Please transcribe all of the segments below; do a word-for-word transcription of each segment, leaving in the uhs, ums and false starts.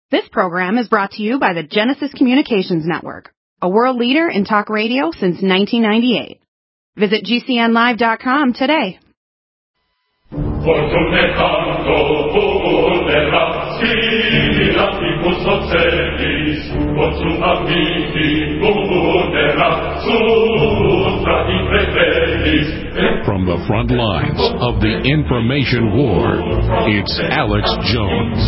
This program is brought to you by the Genesis Communications Network, a world leader in talk radio since nineteen ninety-eight. Visit G C N live dot com today. From the front lines of the information war, it's Alex Jones.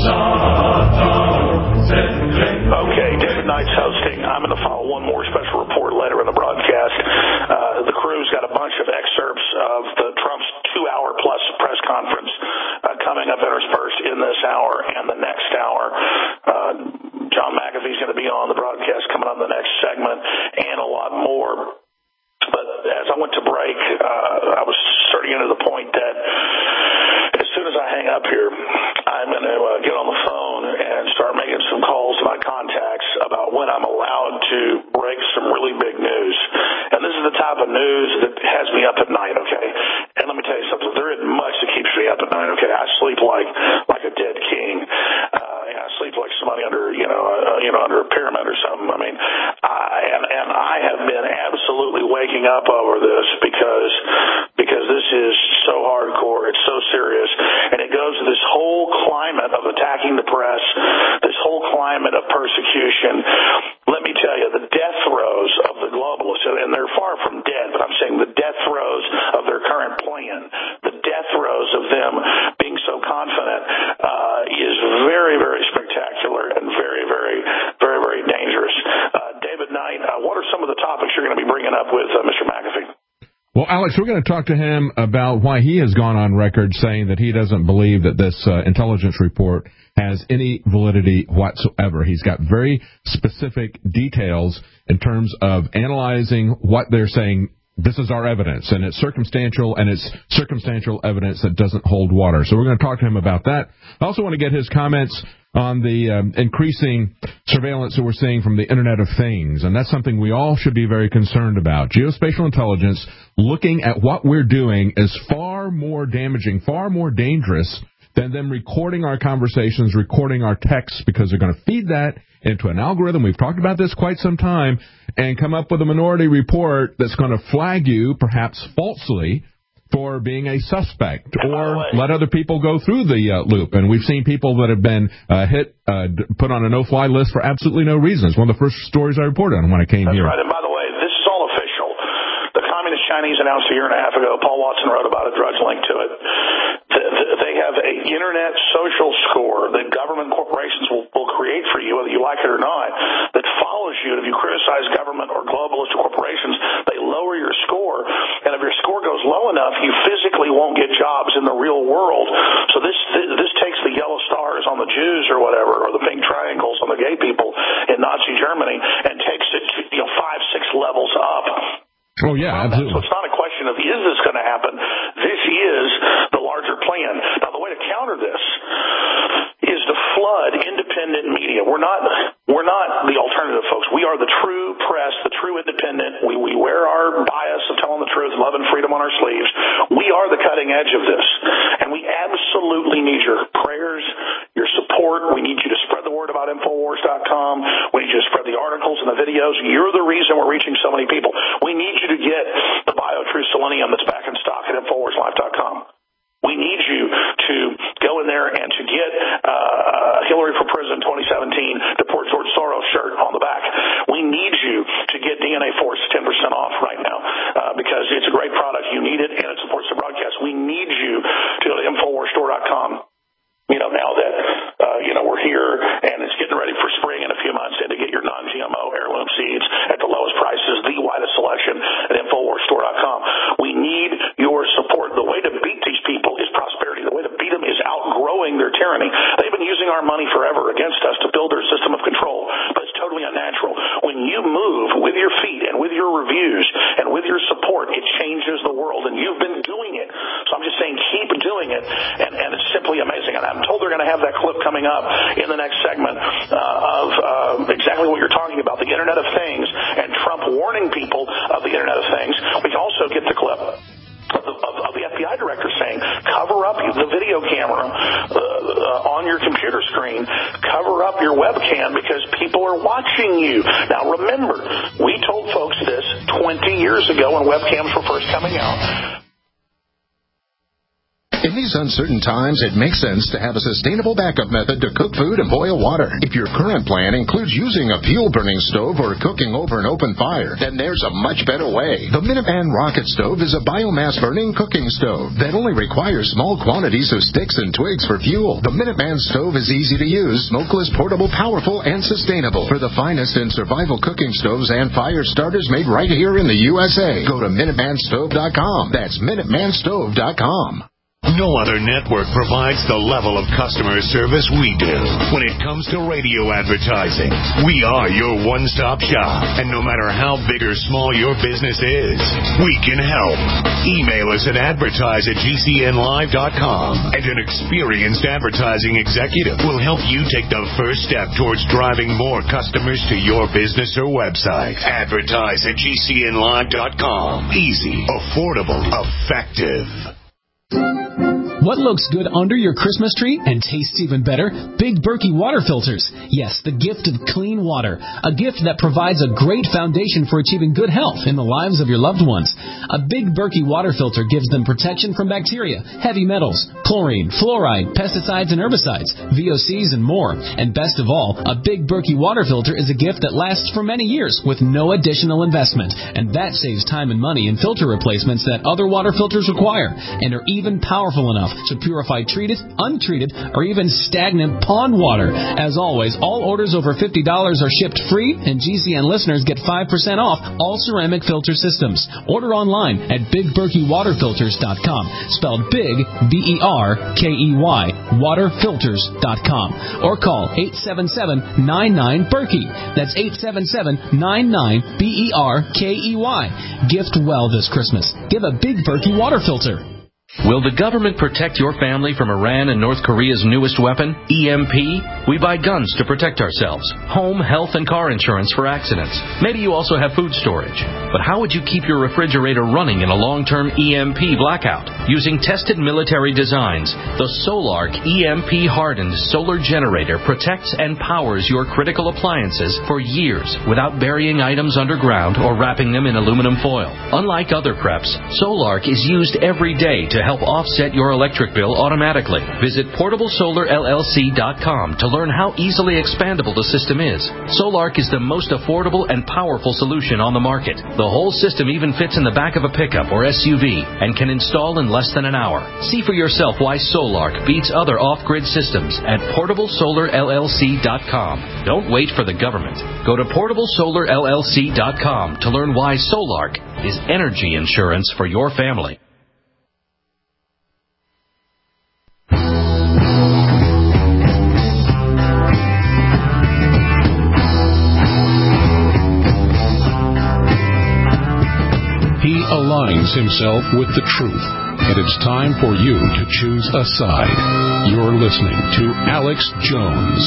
Okay, David Knight's hosting. I'm going to file one more special report later in the broadcast. Uh, the crew's got a bunch of excerpts of the Trump's two-hour-plus press conference uh, coming up interspersed in this hour and the next hour. Uh, John McAfee's going to be on the broadcast coming up in the next segment, and a lot more. But as I went to break, uh, I was starting into the point that as soon as I hang up here, I'm going to uh, get on the phone and start making some calls to my contacts about when I'm allowed to break some really big news. And this is the type of news that has me up at night, okay? And let me tell you something. There isn't much that keeps me up at night, okay? I sleep like like a dead king. Uh, and I sleep like somebody under, you know, uh, you know, under a pyramid or something. I mean, I, and, and I have been absolutely waking up over this because because this is so hardcore. It's so serious. And it goes to this whole climate of attacking the press, this whole climate of persecution. Let me tell you, the death throes of the globalists, and they're far from dead, but I'm saying the death throes of their current plan, the death throes of them being so confident uh, is very, very spectacular and very, very, very, very dangerous. Uh, David Knight, uh, what are some of the topics you're going to be bringing up with uh, Mister McAfee? Well, Alex, we're going to talk to him about why he has gone on record saying that he doesn't believe that this uh, intelligence report has any validity whatsoever. He's got very specific details in terms of analyzing what they're saying. This is our evidence, and it's circumstantial, and it's circumstantial evidence that doesn't hold water. So we're going to talk to him about that. I also want to get his comments on the um, increasing surveillance that we're seeing from the Internet of Things, and that's something we all should be very concerned about. Geospatial intelligence, looking at what we're doing, is far more damaging, far more dangerous than them recording our conversations, recording our texts, because they're going to feed that into an algorithm. We've talked about this quite some time, and come up with a minority report that's going to flag you, perhaps falsely, for being a suspect, or let other people go through the uh, loop. And we've seen people that have been uh, hit, uh, put on a no-fly list for absolutely no reason. It's one of the first stories I reported on when I came That's here. Right. And by the way, this is all official. The Communist Chinese announced a year and a half ago. Paul Watson wrote about it. Drudge link to it. They have a internet social score that government corporations will, will create for you, whether you like it or not, that follows you. And if you criticize government or globalist corporations, they lower your score. And if your score goes low enough, you physically won't get jobs in the real world. So this this takes the yellow stars on the Jews or whatever, or the pink triangles on the gay people in Nazi Germany, and takes it to, you know, five, six levels up. Oh, yeah, absolutely. So it's not a question of, is this going to happen? This is the larger plan. Now, the way to counter this is to flood independent media. We're not we're not the alternative, folks. We are the true press, the true independent. We, we wear our bias of telling the truth, love and freedom on our sleeves. We are the cutting edge of this. And we absolutely need your prayers, your support. We need you to spread the word about Infowars dot com. We need you to spread the articles and the videos. You're the reason we're reaching so many people. We need you to get the BioTrue Selenium that's back in stock at Infowars live dot com. We need you to go in there and to get uh, Hillary for President twenty seventeen, the poor George Soros shirt on the back. We need you to get D N A Force ten percent off right now uh, because it's a great product. You need it, and it supports the broadcast. We need you to go to Infowars store dot com. You know, now that, uh, you know, we're here and it's getting ready for spring in a few months, and to get your non G M O heirloom seeds at the lowest prices, the widest selection at Infowars store dot com. We need your support. The way to beat these people is prosperity. The way to beat them is outgrowing their tyranny. They've been using our money forever against us to build their system of control, but it's totally unnatural. When you move with your feet and with your reviews and with your support, it changes the world, and you've been doing it. So I'm just saying, keep doing it, and, and it's simply amazing. And I'm I'm told they're going to have that clip coming up in the next segment uh, of uh, exactly what you're talking about, the Internet of Things, and Trump warning people of the Internet of Things. We can also get the clip of the, of, of the F B I director saying, cover up the video camera, uh, uh, on your computer screen, cover up your webcam because people are watching you. Now, remember, we told folks this twenty years ago when webcams were first coming out. In these uncertain times, it makes sense to have a sustainable backup method to cook food and boil water. If your current plan includes using a fuel-burning stove or cooking over an open fire, then there's a much better way. The Minuteman Rocket Stove is a biomass-burning cooking stove that only requires small quantities of sticks and twigs for fuel. The Minuteman Stove is easy to use, smokeless, portable, powerful, and sustainable. For the finest in survival cooking stoves and fire starters made right here in the U S A, go to Minuteman Stove dot com. That's Minuteman Stove dot com. No other network provides the level of customer service we do. When it comes to radio advertising, we are your one-stop shop. And no matter how big or small your business is, we can help. Email us at advertise at G C N live dot com, and an experienced advertising executive will help you take the first step towards driving more customers to your business or website. Advertise at G C N live dot com. Easy, affordable, effective. What looks good under your Christmas tree and tastes even better? Big Berkey water filters. Yes, the gift of clean water. A gift that provides a great foundation for achieving good health in the lives of your loved ones. A Big Berkey water filter gives them protection from bacteria, heavy metals, chlorine, fluoride, pesticides and herbicides, V O Cs and more. And best of all, a Big Berkey water filter is a gift that lasts for many years with no additional investment. And that saves time and money in filter replacements that other water filters require, and are even powerful enough to purify treated, untreated, or even stagnant pond water. As always, all orders over fifty dollars are shipped free, and G C N listeners get five percent off all ceramic filter systems. Order online at big berkey water filters dot com, spelled big, B E R K E Y, water filters dot com, or call eight seven seven, nine nine, Berkey. That's eight seven seven, nine nine, B E R K E Y. Gift well this Christmas. Give a Big Berkey water filter. Will the government protect your family from Iran and North Korea's newest weapon, E M P? We buy guns to protect ourselves, home, health, and car insurance for accidents. Maybe you also have food storage. But how would you keep your refrigerator running in a long-term E M P blackout? Using tested military designs, the Solark E M P-hardened solar generator protects and powers your critical appliances for years without burying items underground or wrapping them in aluminum foil. Unlike other preps, Solark is used every day to help offset your electric bill automatically. Visit portable solar L L C dot com to learn how easily expandable the system is. Solark is the most affordable and powerful solution on the market. The whole system even fits in the back of a pickup or S U V and can install in less than an hour. See for yourself why Solark beats other off-grid systems at portable solar L L C dot com. Don't wait for the government. Go to portable solar L L C dot com to learn why Solark is energy insurance for your family. He aligns himself with the truth, and it's time for you to choose a side. You're listening to Alex Jones.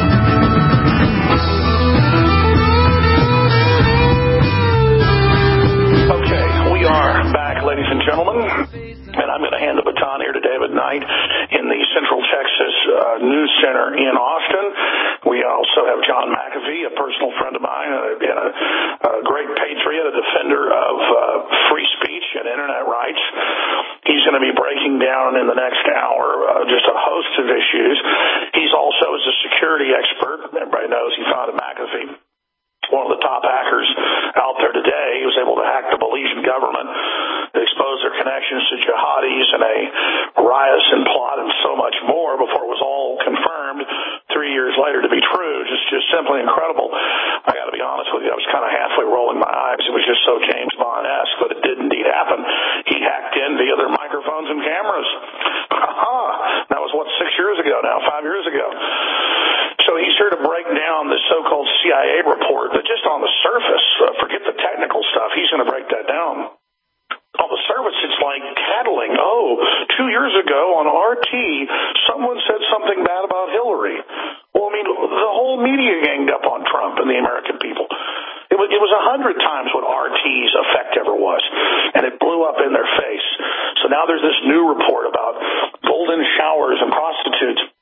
Okay, we are back, ladies and gentlemen, and I'm going to hand the baton here to David Knight in the Central Texas uh, News Center in Austin. We also have John McAfee, a personal friend of mine, and a, a great patriot, a defender of uh, free speech and internet rights. He's going to be breaking down in the next hour uh, just a host of issues. He's also, as a security expert, everybody knows he founded McAfee, one of the top hackers out there today. He was able to hack the Belizean government, expose their connections to jihadis and a Ryerson plot and so much more before it was all confirmed three years later to be true. Just, just simply incredible. I got to be honest with you, I was kind of halfway rolling my eyes. It was just so James Bond-esque, but it did indeed happen. He hacked in via their microphones and cameras. That was, what, six years ago now, five years ago. So he's here to break down the so-called C I A report, but just on the surface, uh, forget the technical stuff, he's going to break that down. On the surface, it's like tattling. Oh, two years ago on R T, someone said something bad about Hillary. Well, I mean, the whole media ganged up on Trump and the American people. It was, it was a hundred times what R T's effect ever was, and it blew up in their face. So now there's this new report about golden showers and prostitutes. P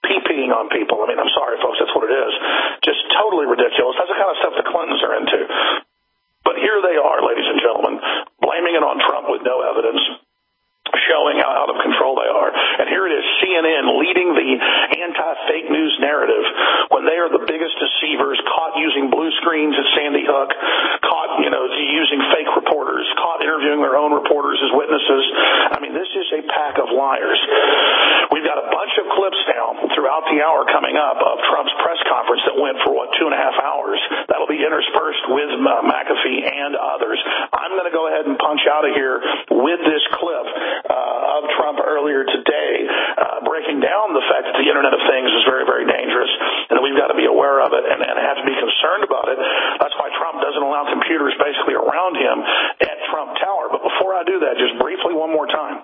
peeing on people. I mean, I'm sorry, folks, that's what it is. Just totally ridiculous. That's the kind of stuff the Clintons are into. But here they are, ladies and gentlemen, blaming it on Trump with no evidence, showing how out of control they are. And here it is, C N N leading the anti-fake news narrative when they are the biggest deceivers, caught using blue screens at Sandy Hook, caught, you know, using fake reporters, caught interviewing their own reporters as witnesses. I mean, this is a pack of liars. We've got a bunch of clips now throughout the hour coming up of Trump's press conference that went for, what, two and a half hours. That'll be interspersed with uh, McAfee and others. I'm going to go ahead and punch out of here with this clip Uh, of Trump earlier today, uh, breaking down the fact that the Internet of Things is very, very dangerous and that we've got to be aware of it and, and have to be concerned about it. That's why Trump doesn't allow computers basically around him at Trump Tower. But before I do that, just briefly one more time.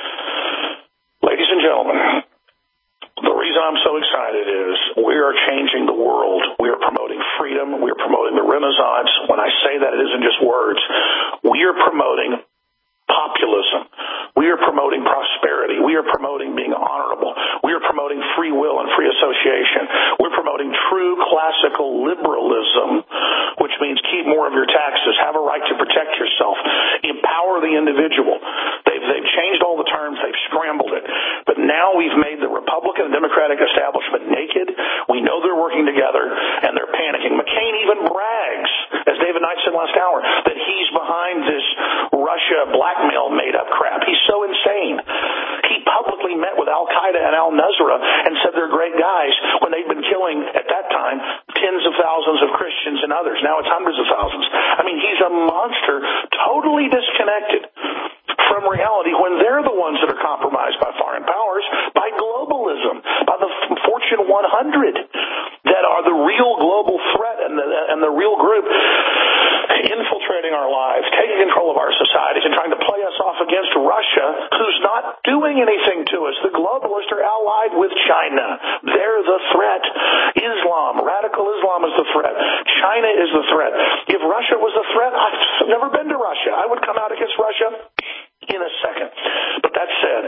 Ladies and gentlemen, the reason I'm so excited is we are changing the world. We are promoting freedom. We are promoting the Renaissance. When I say that, it isn't just words. We are promoting populism. We are promoting prosperity. We are promoting being honorable. We are promoting free will and free association. We're promoting true classical liberalism, which means keep more of your taxes, have a right to protect yourself, empower the individual. They've, they've changed all the terms. They've scrambled it. But now we've made the Republican and Democratic establishment naked. We know they're working together, and they're panicking. McCain even brags, as David Knight said last hour, that he's behind this Russia blackmail made-up crap. He's so insane. He publicly met with Al-Qaeda and al-Nusra and said they're great guys when they'd been killing, at that time, tens of thousands of Christians and others. Now it's hundreds of thousands. I mean, he's a monster, totally disconnected from reality when they're the ones that are compromised by foreign powers, by globalism, by the Fortune one hundred that are the real global threat and the, and the real group infiltrating our lives, taking control of our societies and trying to play us off against Russia, who's not doing anything to us. The globalists are allied with China. They're the threat. Islam, radical Islam is the threat. China is the threat. If Russia was the threat, I've never been to Russia. I would come out against Russia in a second. But that said,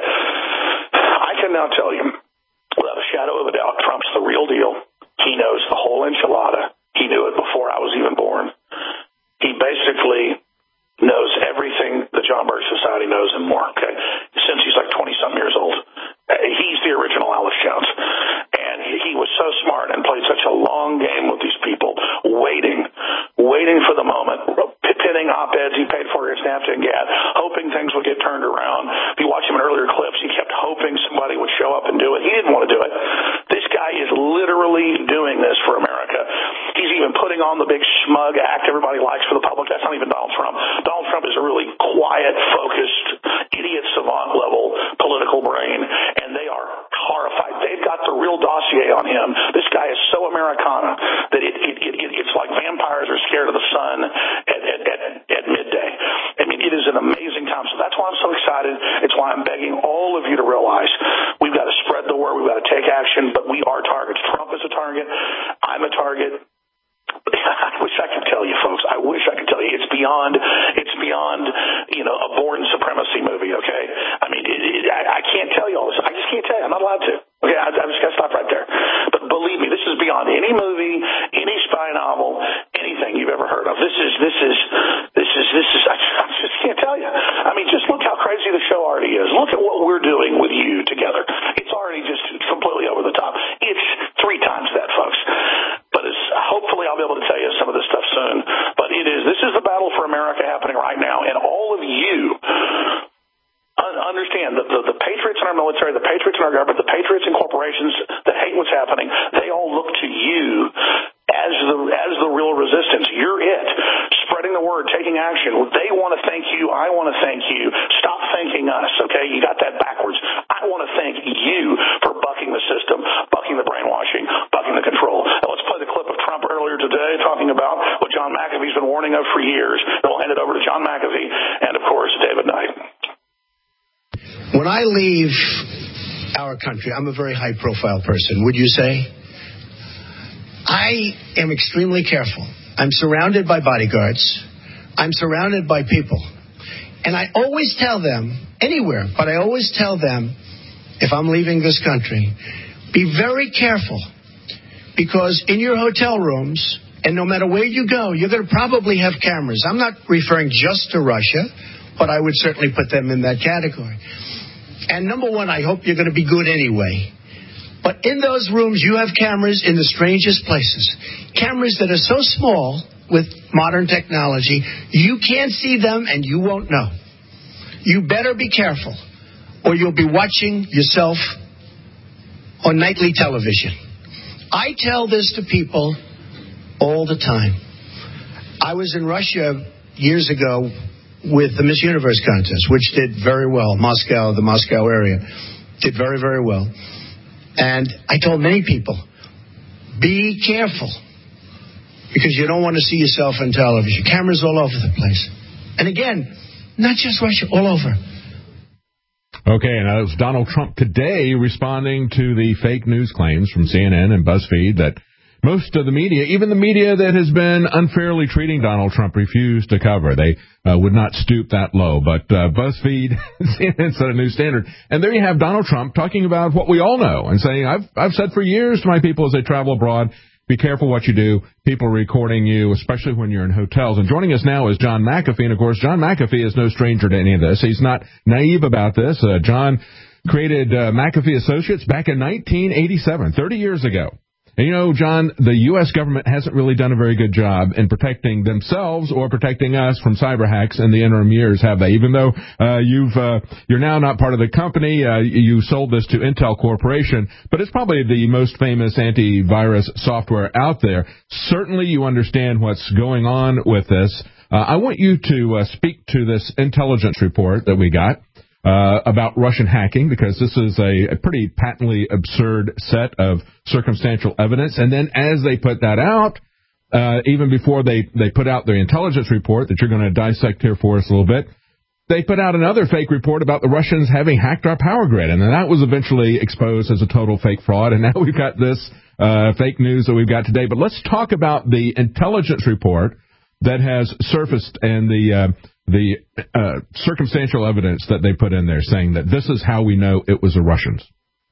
I can now tell you, without a shadow of a doubt, Trump's the real deal. He knows the whole enchilada. He knew it before I was even born. He basically knows everything the John Birch Society knows and more, okay, since he's like twenty-some years old. He's the original Alex Jones. And he was so smart and played such a long game with these people, waiting, waiting for the moment, pinning op-eds he paid for at Snapchat and Gad, hoping things would get turned around. If you watch him in earlier clips, he kept hoping somebody would show up and do it. He didn't want to do it. This guy is literally doing this for America. He's even putting on the big smug act everybody likes for the public. That's not even Donald Trump. Donald Trump is a really quiet, focused, idiot savant level political brain, and they are horrified. They've got the real dossier on him. This guy is so Americana that it, it, it, it's like vampires are scared of the sun at, at, at, at midday. I mean, it is an amazing time. So that's why I'm so excited. It's why I'm begging all of you to realize we've got to spread the word. We've got to take action, but we are targets. Trump is a target. I'm a target. I wish I could tell you, folks. I wish I could tell you. It's beyond. It's beyond. You know, a Bourne Supremacy movie. Okay. I mean, it, it, I, I can't tell you all this. I just can't tell you. I'm not allowed to. Okay. I, I just got to stop right there. But believe me, this is beyond any movie, any spy novel, anything you've ever heard of. This is. This is. This is. This is. I, I just can't tell you. I mean, just look how crazy the show already is. Look at what we're doing with you together. It's already just completely over the top. It's three times that, folks. But it's, hopefully I'll be able to tell you some of this stuff soon. But it is, this is the battle for America happening right now. And all of you un- understand that the, the patriots in our military, the patriots in our government, the patriots in corporations that hate what's happening, they all look to you as the, as the real resistance. You're it. Spreading the word, taking action. They want to thank you. I want to thank you. Stop thanking us, okay? You got that backwards. I want to thank you for bucking the system, bucking the brainwashing, bucking the control. Now let's play the clip of Trump earlier today talking about what John McAfee's been warning of for years. Then we'll hand it over to John McAfee and, of course, David Knight. When I leave our country, I'm a very high-profile person, would you say? I am extremely careful. I'm surrounded by bodyguards. I'm surrounded by people. And I always tell them, anywhere, but I always tell them, if I'm leaving this country, Be very careful, because in your hotel rooms, and no matter where you go, you're going to probably have cameras. I'm not referring just to Russia, but I would certainly put them in that category. And number one, I hope you're going to be good anyway. But in those rooms, you have cameras in the strangest places. Cameras that are so small with modern technology, you can't see them and you won't know. You better be careful, or you'll be watching yourself on nightly television. I tell this to people all the time. I was in Russia years ago with the Miss Universe contest, which did very well. Moscow, the Moscow area, did very, very well. And I told many people, be careful, because you don't want to see yourself on television. Cameras all over the place. And again, not just Russia, all over. Okay, and that was Donald Trump today responding to the fake news claims from C N N and BuzzFeed that most of the media, even the media that has been unfairly treating Donald Trump, refused to cover. They uh, would not stoop that low. But uh, BuzzFeed, C N N set a new standard. And there you have Donald Trump talking about what we all know and saying, I've, I've said for years to my people as they travel abroad, be careful what you do. People are recording you, especially when you're in hotels. And joining us now is John McAfee. And, of course, John McAfee is no stranger to any of this. He's not naive about this. Uh, John created uh, McAfee Associates back in nineteen eighty-seven, thirty years ago. And, you know, John, the U S government hasn't really done a very good job in protecting themselves or protecting us from cyber hacks in the interim years, have they? Even though uh, you've, uh, you're now not part of the company, uh, you sold this to Intel Corporation, but it's probably the most famous antivirus software out there. Certainly you understand what's going on with this. Uh, I want you to uh, speak to this intelligence report that we got. Uh, about Russian hacking, because this is a, a pretty patently absurd set of circumstantial evidence. And then as they put that out, uh, even before they, they put out their intelligence report that you're going to dissect here for us a little bit, they put out another fake report about the Russians having hacked our power grid. And then that was eventually exposed as a total fake fraud. And now we've got this uh, fake news that we've got today. But let's talk about the intelligence report that has surfaced and the uh, the uh, circumstantial evidence that they put in there saying that this is how we know it was the Russians.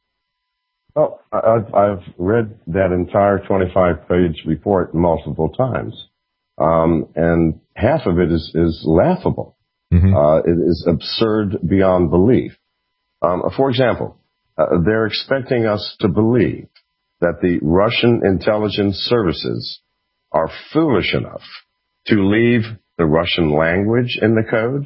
Well, I've, I've read that entire twenty-five page report multiple times, um, and half of it is, is laughable. Mm-hmm. Uh, it is absurd beyond belief. Um, for example, uh, they're expecting us to believe that the Russian intelligence services are foolish enough to leave the Russian language in the code,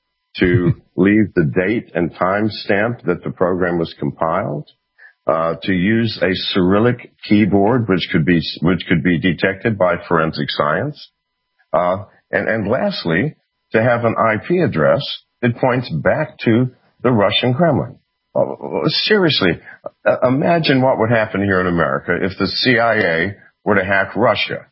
to leave the date and time stamp that the program was compiled, uh, to use a Cyrillic keyboard, which could be which could be detected by forensic science, uh, and, and lastly, to have an I P address that points back to the Russian Kremlin. Oh, seriously, uh, imagine what would happen here in America if the C I A were to hack Russia.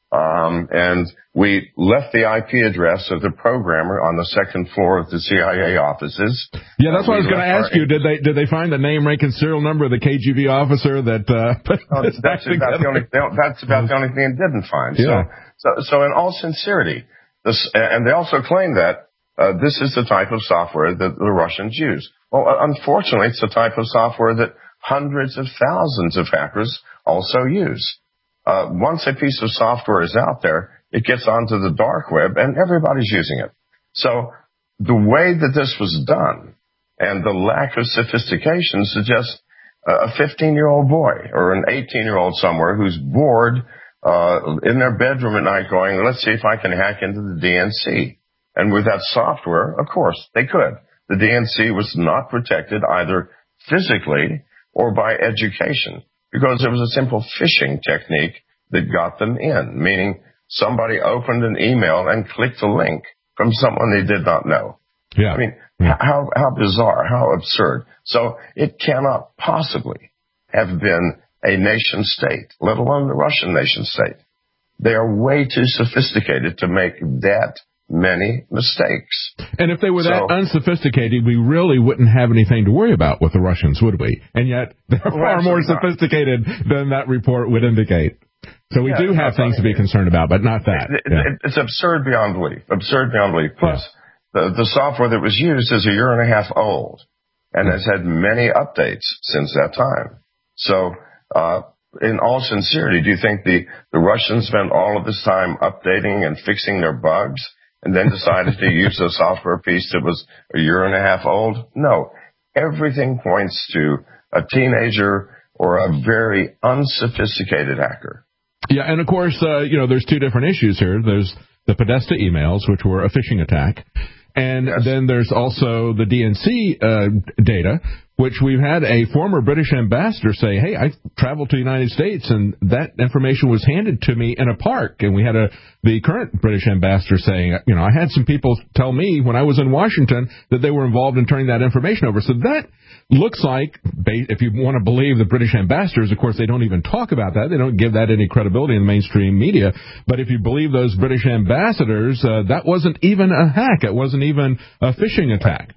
Um, and we left the I P address of the programmer on the second floor of the C I A offices. Yeah, that's what I was going to ask you. Did they did they find the name, rank, and serial number of the K G B officer that? Uh, oh, that's, that's about the only. That's about the only thing they didn't find. Yeah. So, so, so in all sincerity, this, and they also claim that uh, this is the type of software that the Russians use. Well, unfortunately, it's the type of software that hundreds of thousands of hackers also use. Uh, once a piece of software is out there, it gets onto the dark web and everybody's using it. So the way that this was done and the lack of sophistication suggests a fifteen-year-old boy or an eighteen-year-old somewhere who's bored uh, in their bedroom at night going, let's see if I can hack into the D N C. And with that software, of course, they could. The D N C was not protected either physically or by education, because it was a simple phishing technique that got them in, meaning somebody opened an email and clicked a link from someone they did not know. Yeah. I mean, yeah. how how bizarre, how absurd. So it cannot possibly have been a nation state, let alone the Russian nation state. They are way too sophisticated to make that many mistakes. And if they were that so, unsophisticated, we really wouldn't have anything to worry about with the Russians, would we? And yet, they're well, far more sophisticated not. than that report would indicate. So we yeah, do have things to be concerned about, but not that. It, it, yeah. It's absurd beyond belief. Absurd beyond belief. Plus, yeah. the, the software that was used is a year and a half old and has had many updates since that time. So, uh, in all sincerity, do you think the, the Russians spent all of this time updating and fixing their bugs and then decided to use a software piece that was a year and a half old? No. Everything points to a teenager or a very unsophisticated hacker. Yeah, and of course, uh, you know, there's two different issues here. There's the Podesta emails, which were a phishing attack, and yes. then there's also the D N C uh, data, which we've had a former British ambassador say, hey, I traveled to the United States, and that information was handed to me in a park. And we had a the current British ambassador saying, you know, I had some people tell me when I was in Washington that they were involved in turning that information over. So that looks like, if you want to believe the British ambassadors, of course, they don't even talk about that. They don't give that any credibility in the mainstream media. But if you believe those British ambassadors, uh, that wasn't even a hack. It wasn't even a phishing attack.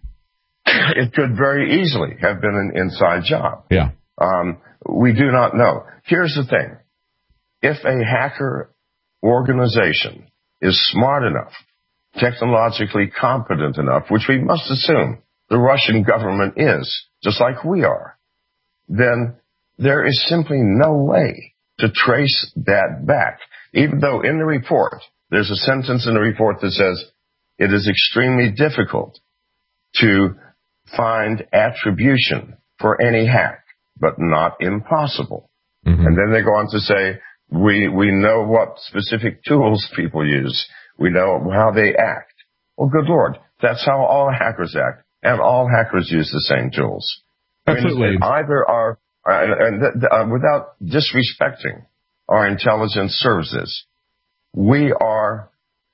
It could very easily have been an inside job. Yeah. Um, we do not know. Here's the thing. If a hacker organization is smart enough, technologically competent enough, which we must assume the Russian government is, just like we are, then there is simply no way to trace that back. Even though in the report, there's a sentence in the report that says it is extremely difficult to find attribution for any hack, but not impossible. Mm-hmm. And then they go on to say, we, we know what specific tools people use. We know how they act. Well, good Lord, that's how all hackers act, and all hackers use the same tools. Absolutely. I mean, either are, and, and uh, without disrespecting our intelligence services, we are,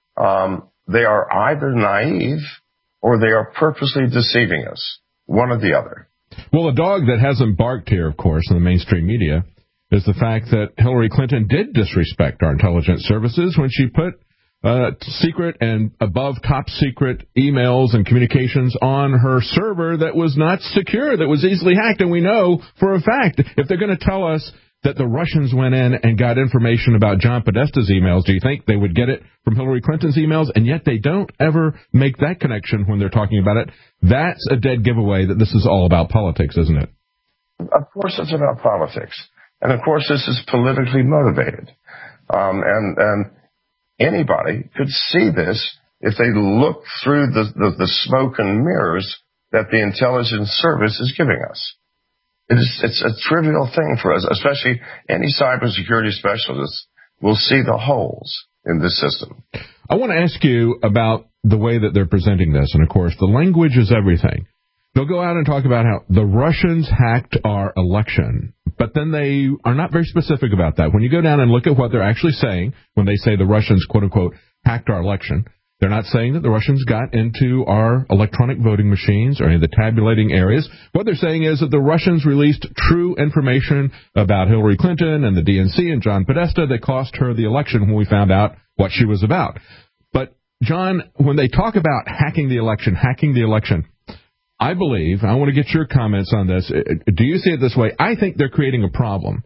um, they are either naive or they are purposely deceiving us, one or the other. Well, a dog that hasn't barked here, of course, in the mainstream media is the fact that Hillary Clinton did disrespect our intelligence services when she put uh, secret and above top secret emails and communications on her server that was not secure, that was easily hacked. And we know for a fact, if they're going to tell us that the Russians went in and got information about John Podesta's emails, do you think they would get it from Hillary Clinton's emails? And yet they don't ever make that connection when they're talking about it. That's a dead giveaway that this is all about politics, isn't it? Of course it's about politics. And of course this is politically motivated. Um, and, and anybody could see this if they look through the, the, the smoke and mirrors that the intelligence service is giving us. It is, it's a trivial thing for us, especially any cybersecurity specialist will see the holes in this system. I want to ask you about the way that they're presenting this. And, of course, the language is everything. They'll go out and talk about how the Russians hacked our election, but then they are not very specific about that. When you go down and look at what they're actually saying, when they say the Russians, quote-unquote, hacked our election, they're not saying that the Russians got into our electronic voting machines or any of the tabulating areas. What they're saying is that the Russians released true information about Hillary Clinton and the D N C and John Podesta that cost her the election when we found out what she was about. But, John, when they talk about hacking the election, hacking the election, I believe, I want to get your comments on this. Do you see it this way? I think they're creating a problem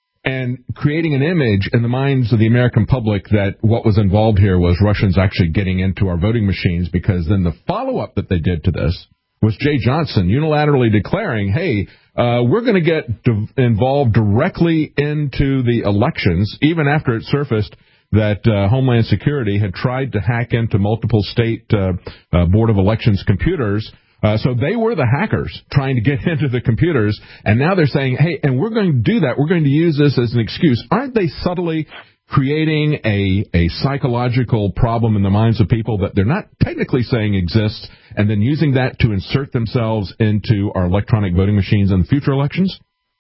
and creating an image in the minds of the American public that what was involved here was Russians actually getting into our voting machines, because then the follow-up that they did to this was Jay Johnson unilaterally declaring, hey, uh, we're going to get d- involved directly into the elections, even after it surfaced that uh, Homeland Security had tried to hack into multiple state uh, uh, Board of Elections computers. Uh, so they were the hackers trying to get into the computers, and now they're saying, hey, and we're going to do that. We're going to use this as an excuse. Aren't they subtly creating a, a psychological problem in the minds of people that they're not technically saying exists, and then using that to insert themselves into our electronic voting machines in future elections?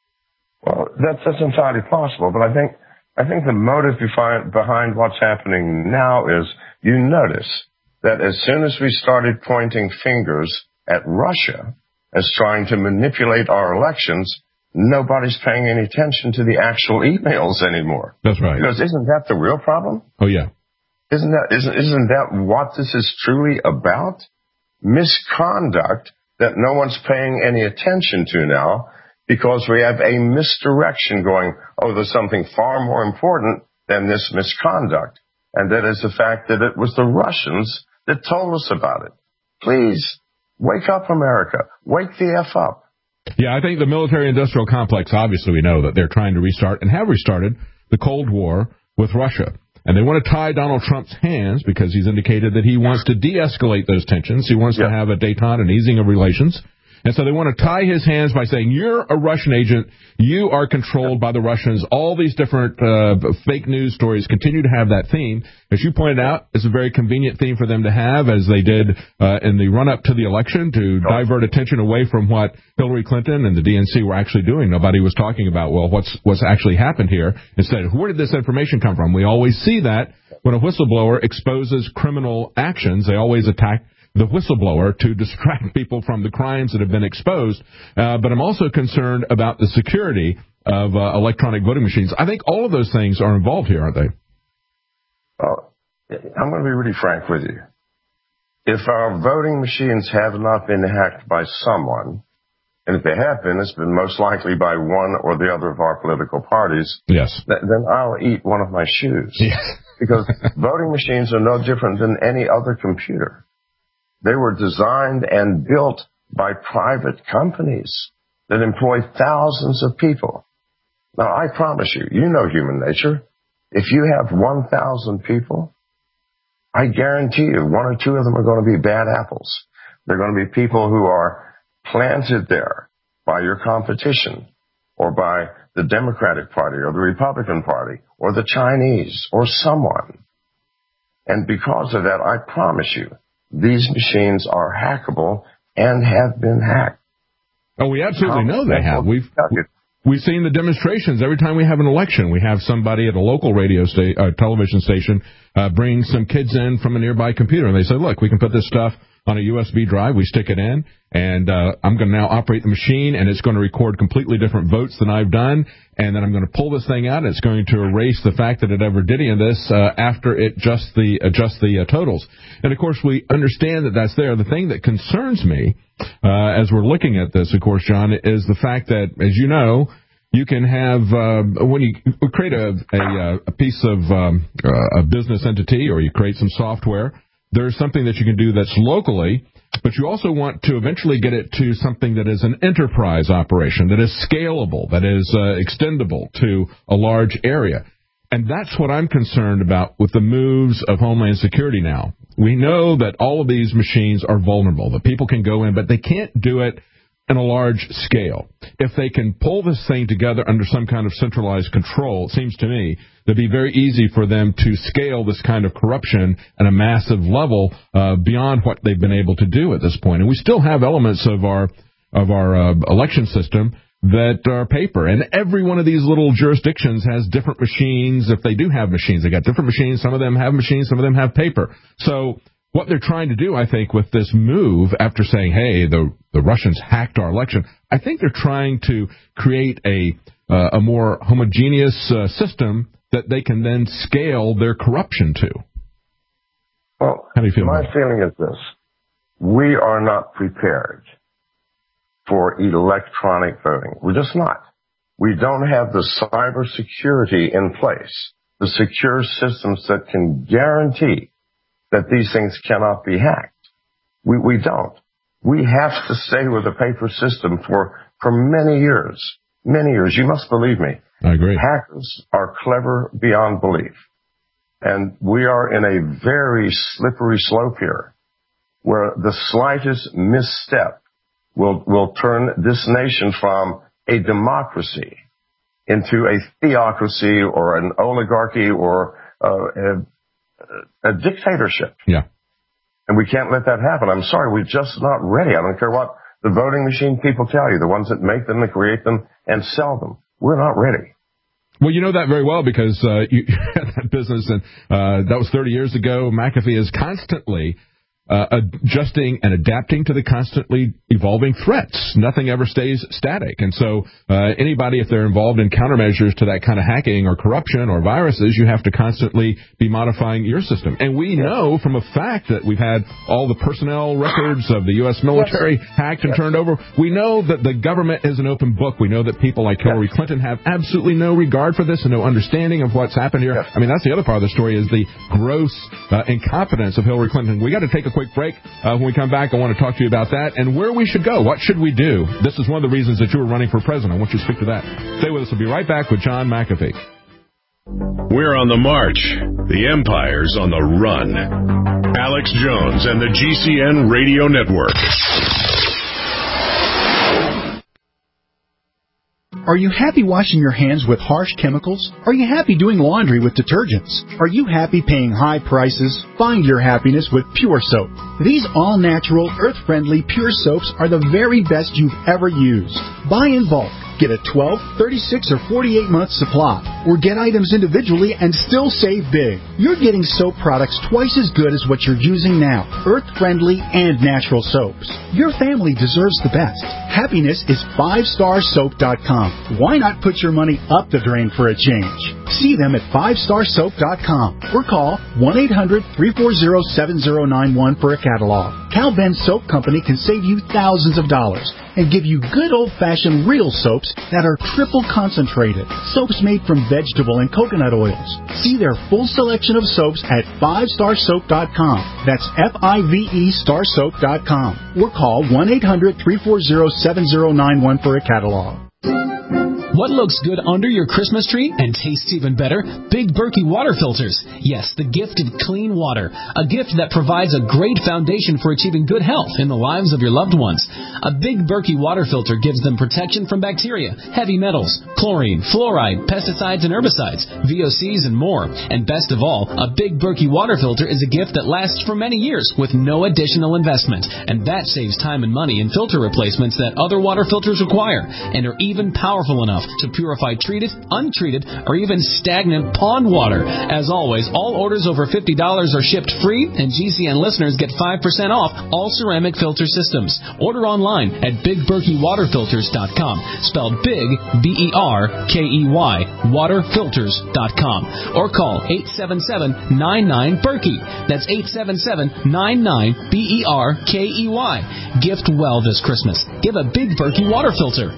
Well, that's, that's entirely possible, but I think I think the motive behind, behind what's happening now is, you notice that as soon as we started pointing fingers at Russia as trying to manipulate our elections, nobody's paying any attention to the actual emails anymore. That's right. Because isn't that the real problem? Oh, yeah. Isn't that, isn't, isn't that what this is truly about? Misconduct that no one's paying any attention to now, because we have a misdirection going, oh, there's something far more important than this misconduct. And that is the fact that it was the Russians that told us about it. Please, wake up, America. Wake the F up. Yeah, I think the military-industrial complex, obviously we know that they're trying to restart and have restarted the Cold War with Russia. And they want to tie Donald Trump's hands because he's indicated that he wants to de-escalate those tensions. He wants yeah. to have a détente, an easing of relations. And so they want to tie his hands by saying, you're a Russian agent, you are controlled by the Russians. All these different uh, fake news stories continue to have that theme. As you pointed out, it's a very convenient theme for them to have, as they did uh, in the run-up to the election, to divert attention away from what Hillary Clinton and the D N C were actually doing. Nobody was talking about, well, what's what's actually happened here. Instead, where did this information come from? We always see that when a whistleblower exposes criminal actions, they always attack the whistleblower to distract people from the crimes that have been exposed. Uh, but I'm also concerned about the security of uh, electronic voting machines. I think all of those things are involved here, aren't they? Well, I'm going to be really frank with you. If our voting machines have not been hacked by someone, and if they have been, it's been most likely by one or the other of our political parties, yes. th- then I'll eat one of my shoes. Yes. Because voting machines are no different than any other computer. They were designed and built by private companies that employ thousands of people. Now, I promise you, you know human nature. If you have one thousand people, I guarantee you one or two of them are going to be bad apples. They're going to be people who are planted there by your competition or by the Democratic Party or the Republican Party or the Chinese or someone. And because of that, I promise you, these machines are hackable and have been hacked. Oh, we absolutely know they have. We've we've seen the demonstrations every time we have an election. We have somebody at a local radio sta- uh, television station uh, bring some kids in from a nearby computer, and they say, "Look, we can put this stuff on a U S B drive. We stick it in, and uh, I'm going to now operate the machine, and it's going to record completely different votes than I've done, and then I'm going to pull this thing out, and it's going to erase the fact that it ever did any of this uh, after it adjusts the adjusts the uh, totals." And of course, we understand that that's there. The thing that concerns me uh, as we're looking at this, of course, John, is the fact that, as you know, you can have uh, when you create a a, a piece of um, uh, a business entity, or you create some software. There's something that you can do that's locally, but you also want to eventually get it to something that is an enterprise operation, that is scalable, that is uh, extendable to a large area. And that's what I'm concerned about with the moves of Homeland Security now. We know that all of these machines are vulnerable, that people can go in, but they can't do it in a large scale. If they can pull this thing together under some kind of centralized control, it seems to me it'd be very easy for them to scale this kind of corruption at a massive level uh, beyond what they've been able to do at this point. And we still have elements of our of our uh, election system that are paper. And every one of these little jurisdictions has different machines. If they do have machines, they got different machines. Some of them have machines, some of them have paper. So what they're trying to do, I think, with this move, after saying, hey, the the Russians hacked our election, I think they're trying to create a uh, a more homogeneous uh, system that they can then scale their corruption to. Well, how do you feel my about feeling is this. We are not prepared for electronic voting. We're just not. We don't have the cybersecurity in place, the secure systems that can guarantee that these things cannot be hacked. We, we don't. We have to stay with a paper system for, for many years. Many years. You must believe me. I agree. Hackers are clever beyond belief. And we are in a very slippery slope here, where the slightest misstep will, will turn this nation from a democracy into a theocracy or an oligarchy or uh, a a dictatorship. Yeah. And we can't let that happen. I'm sorry, we're just not ready. I don't care what the voting machine people tell you, the ones that make them and create them and sell them. We're not ready. Well, you know that very well because uh, you had that business, and uh, that was thirty years ago. McAfee is constantly uh, adjusting and adapting to the constantly evolving threats. Nothing ever stays static. And so uh, anybody, if they're involved in countermeasures to that kind of hacking or corruption or viruses, you have to constantly be modifying your system. And we yes. know from a fact that we've had all the personnel records of the U S military yes. hacked and yes. turned over. We know that the government is an open book. We know that people like Hillary yes. Clinton have absolutely no regard for this and no understanding of what's happened here. Yes. I mean, that's the other part of the story, is the gross uh, incompetence of Hillary Clinton. We got to take a quick quick break. Uh, when we come back, I want to talk to you about that and where we should go. What should we do? This is one of the reasons that you were running for president. I want you to speak to that. Stay with us. We'll be right back with John McAfee. We're on the march. The empire's on the run. Alex Jones and the G C N Radio Network. Are you happy washing your hands with harsh chemicals? Are you happy doing laundry with detergents? Are you happy paying high prices? Find your happiness with Pure Soap. These all-natural, earth-friendly Pure Soaps are the very best you've ever used. Buy in bulk. Get a twelve, thirty-six, or forty-eight month supply, or get items individually and still save big. You're getting soap products twice as good as what you're using now, earth-friendly and natural soaps. Your family deserves the best. Happiness is five star soap dot com. Why not put your money up the drain for a change? See them at five star soap dot com or call one eight hundred, three four zero, seven zero nine one for a catalog. Cal Ben Soap Company can save you thousands of dollars and give you good old-fashioned real soaps that are triple concentrated. Soaps made from vegetable and coconut oils. See their full selection of soaps at five star soap dot com. That's F I V E star soap dot com. Or call one eight hundred, three four zero, seven zero nine one for a catalog. What looks good under your Christmas tree and tastes even better? Big Berkey water filters. Yes, the gift of clean water. A gift that provides a great foundation for achieving good health in the lives of your loved ones. A Big Berkey water filter gives them protection from bacteria, heavy metals, chlorine, fluoride, pesticides and herbicides, V O Cs and more. And best of all, a Big Berkey water filter is a gift that lasts for many years with no additional investment. And that saves time and money in filter replacements that other water filters require and are even powerful enough to purify treated, untreated, or even stagnant pond water. As always, all orders over fifty dollars are shipped free, and G C N listeners get five percent off all ceramic filter systems. Order online at big berkey water filters dot com, spelled big, B E R K E Y, water filters dot com, or call eight seven seven, nine nine, Berkey. That's eight seven seven, nine nine, B E R K E Y. Gift well this Christmas. Give a Big Berkey water filter.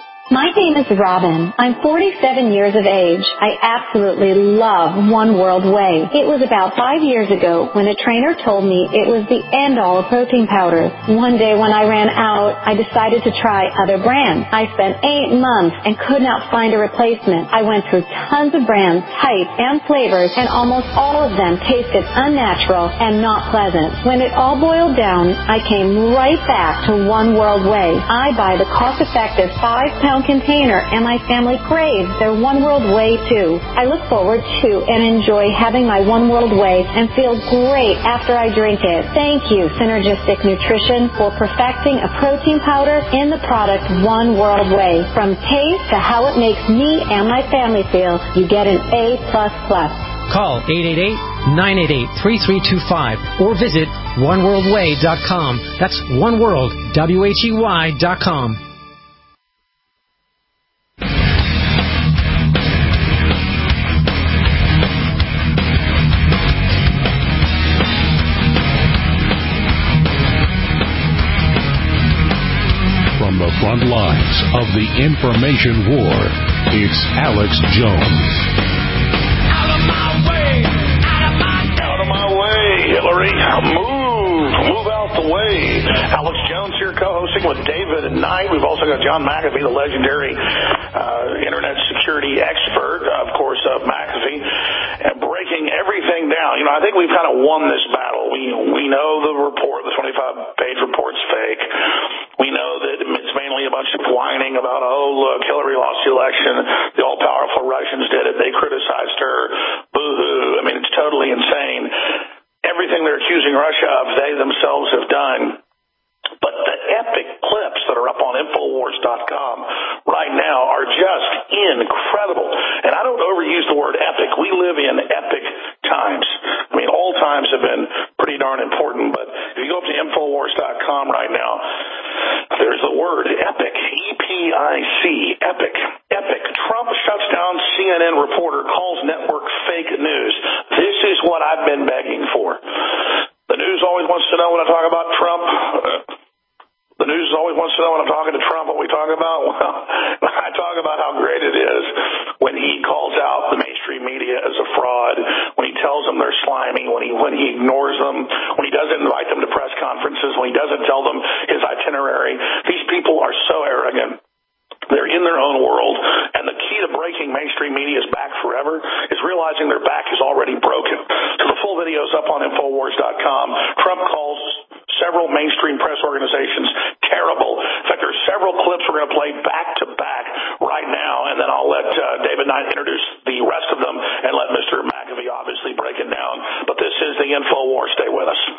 My name is Robin. I'm forty-seven years of age. I absolutely love One World Whey. It was about five years ago when a trainer told me it was the end-all of protein powders. One day when I ran out, I decided to try other brands. I spent eight months and could not find a replacement. I went through tons of brands, types, and flavors, and almost all of them tasted unnatural and not pleasant. When it all boiled down, I came right back to One World Whey. I buy the cost-effective five-pound container, and my family craves their One World Whey too. I look forward to and enjoy having my One World Whey and feel great after I drink it. Thank you, Synergistic Nutrition, for perfecting a protein powder in the product One World Whey. From taste to how it makes me and my family feel, you get an A plus plus. Call eight eight eight, nine eight eight, three three two five or visit one world whey dot com. That's One World, W H E Y dot com. From the front lines of the information war, it's Alex Jones. Out of my way! Out of my, out of my way, Hillary. Move! Move out the way. Alex Jones here co-hosting with David Knight. We've also got John McAfee, the legendary uh, internet security expert, of course, of McAfee, and breaking everything down. You know, I think we've kind of won this battle. We we know the report, the twenty-five page report's fake. We know that it's mainly a bunch of whining about, oh, look, Hillary lost the election. The all-powerful Russians did it. They criticized her. Boo-hoo. I mean, it's totally insane. Everything they're accusing Russia of, they themselves have done. But the epic clips that are up on Infowars dot com right now are just incredible. And I don't overuse the word epic. We live in epic times. I mean, all times have been pretty darn important. But if you go up to Infowars dot com right now, there's the word epic, E P I C, epic, epic. Trump shuts down C N N reporter, calls network fake news. This is what I've been begging for. The news always wants to know when I talk about Trump. Uh, the news always wants to know when I'm talking to Trump what we talk about. Well, I talk about how great it is when he calls out the mainstream media as a fraud, when he tells them them they're slimy, when he when he ignores them, when he doesn't invite them to press conferences, when he doesn't tell them his itinerary. These people are so arrogant. They're in their own world, and the key to breaking mainstream media's back forever is realizing their back is already broken. So the full video is up on Infowars dot com. Trump calls several mainstream press organizations terrible. In fact, there's several clips we're going to play back to back right now, and then I'll let uh, David Knight introduce the rest of them and let Mister McAfee obviously break it down. But this is the Infowars. Stay with us.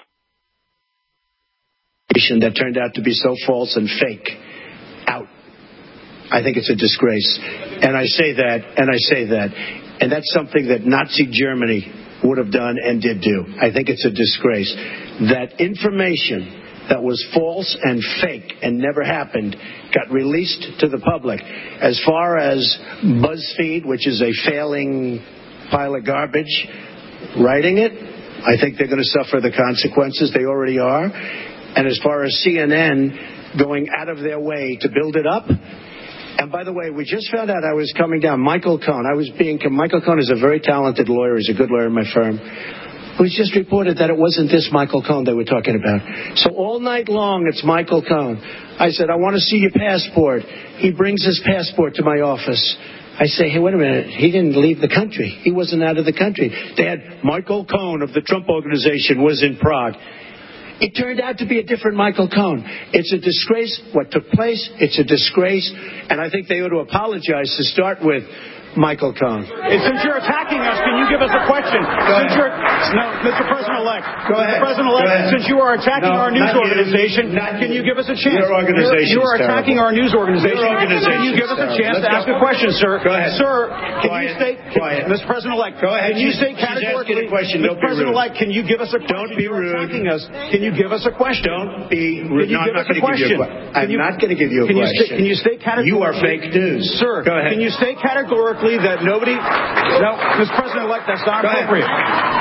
That turned out to be so false and fake. Out. I think it's a disgrace. And I say that, and I say that. And that's something that Nazi Germany would have done and did do. I think it's a disgrace. That information that was false and fake and never happened got released to the public. As far as BuzzFeed, which is a failing pile of garbage, writing it, I think they're going to suffer the consequences. They already are. And as far as C N N going out of their way to build it up, and by the way, we just found out I was coming down. Michael Cohen. I was being. Michael Cohen is a very talented lawyer. He's a good lawyer in my firm. It was just reported that it wasn't this Michael Cohen they were talking about. So all night long, it's Michael Cohen. I said, I want to see your passport. He brings his passport to my office. I say, hey, wait a minute. He didn't leave the country. He wasn't out of the country. They had Michael Cohen of the Trump Organization was in Prague. It turned out to be a different Michael Cohen. It's a disgrace what took place. It's a disgrace. And I think they ought to apologize to start with Michael Cohen. Since you're attacking us, can you give us a question? Since you're, no, Mister President-elect. Go ahead. Mister President-elect, since you are attacking no, our news not organization, you, not can you give us a chance? Your organization You are attacking terrible. our news organization. Your organization Can you give us a chance Let's to ask go. a question, sir? Go ahead. Sir, can Quiet. you state, Quiet. Mister President-elect, Go ahead. can you She's- state she's asking categorically, a question. Mister Don't be rude. President-elect, can you give us a question? Don't be You're rude. attacking us. Can you give us a question? Don't be Can rude. you No, I'm give not us a going to give you a question? question. I'm Can you- not going to give you a Can you, question. state, can you state categorically? You are fake news. Sir, Go ahead. can you state categorically that nobody... No, Mister President-elect, that's not Go ahead. appropriate.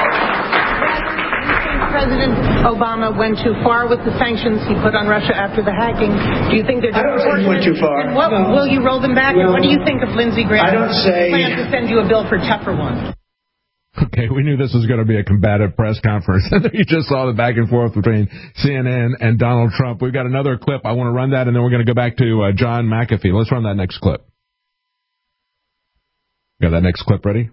President Obama went too far with the sanctions he put on Russia after the hacking. Do you think they're I don't say he went too far. And what, No. will you roll them back? No. And what do you think of Lindsey Graham's I don't say- plan to send you a bill for tougher ones? Okay, we knew this was going to be a combative press conference. You just saw the back and forth between C N N and Donald Trump. We've got another clip. I want to run that, and then we're going to go back to uh, John McAfee. Let's run that next clip. Got that next clip ready?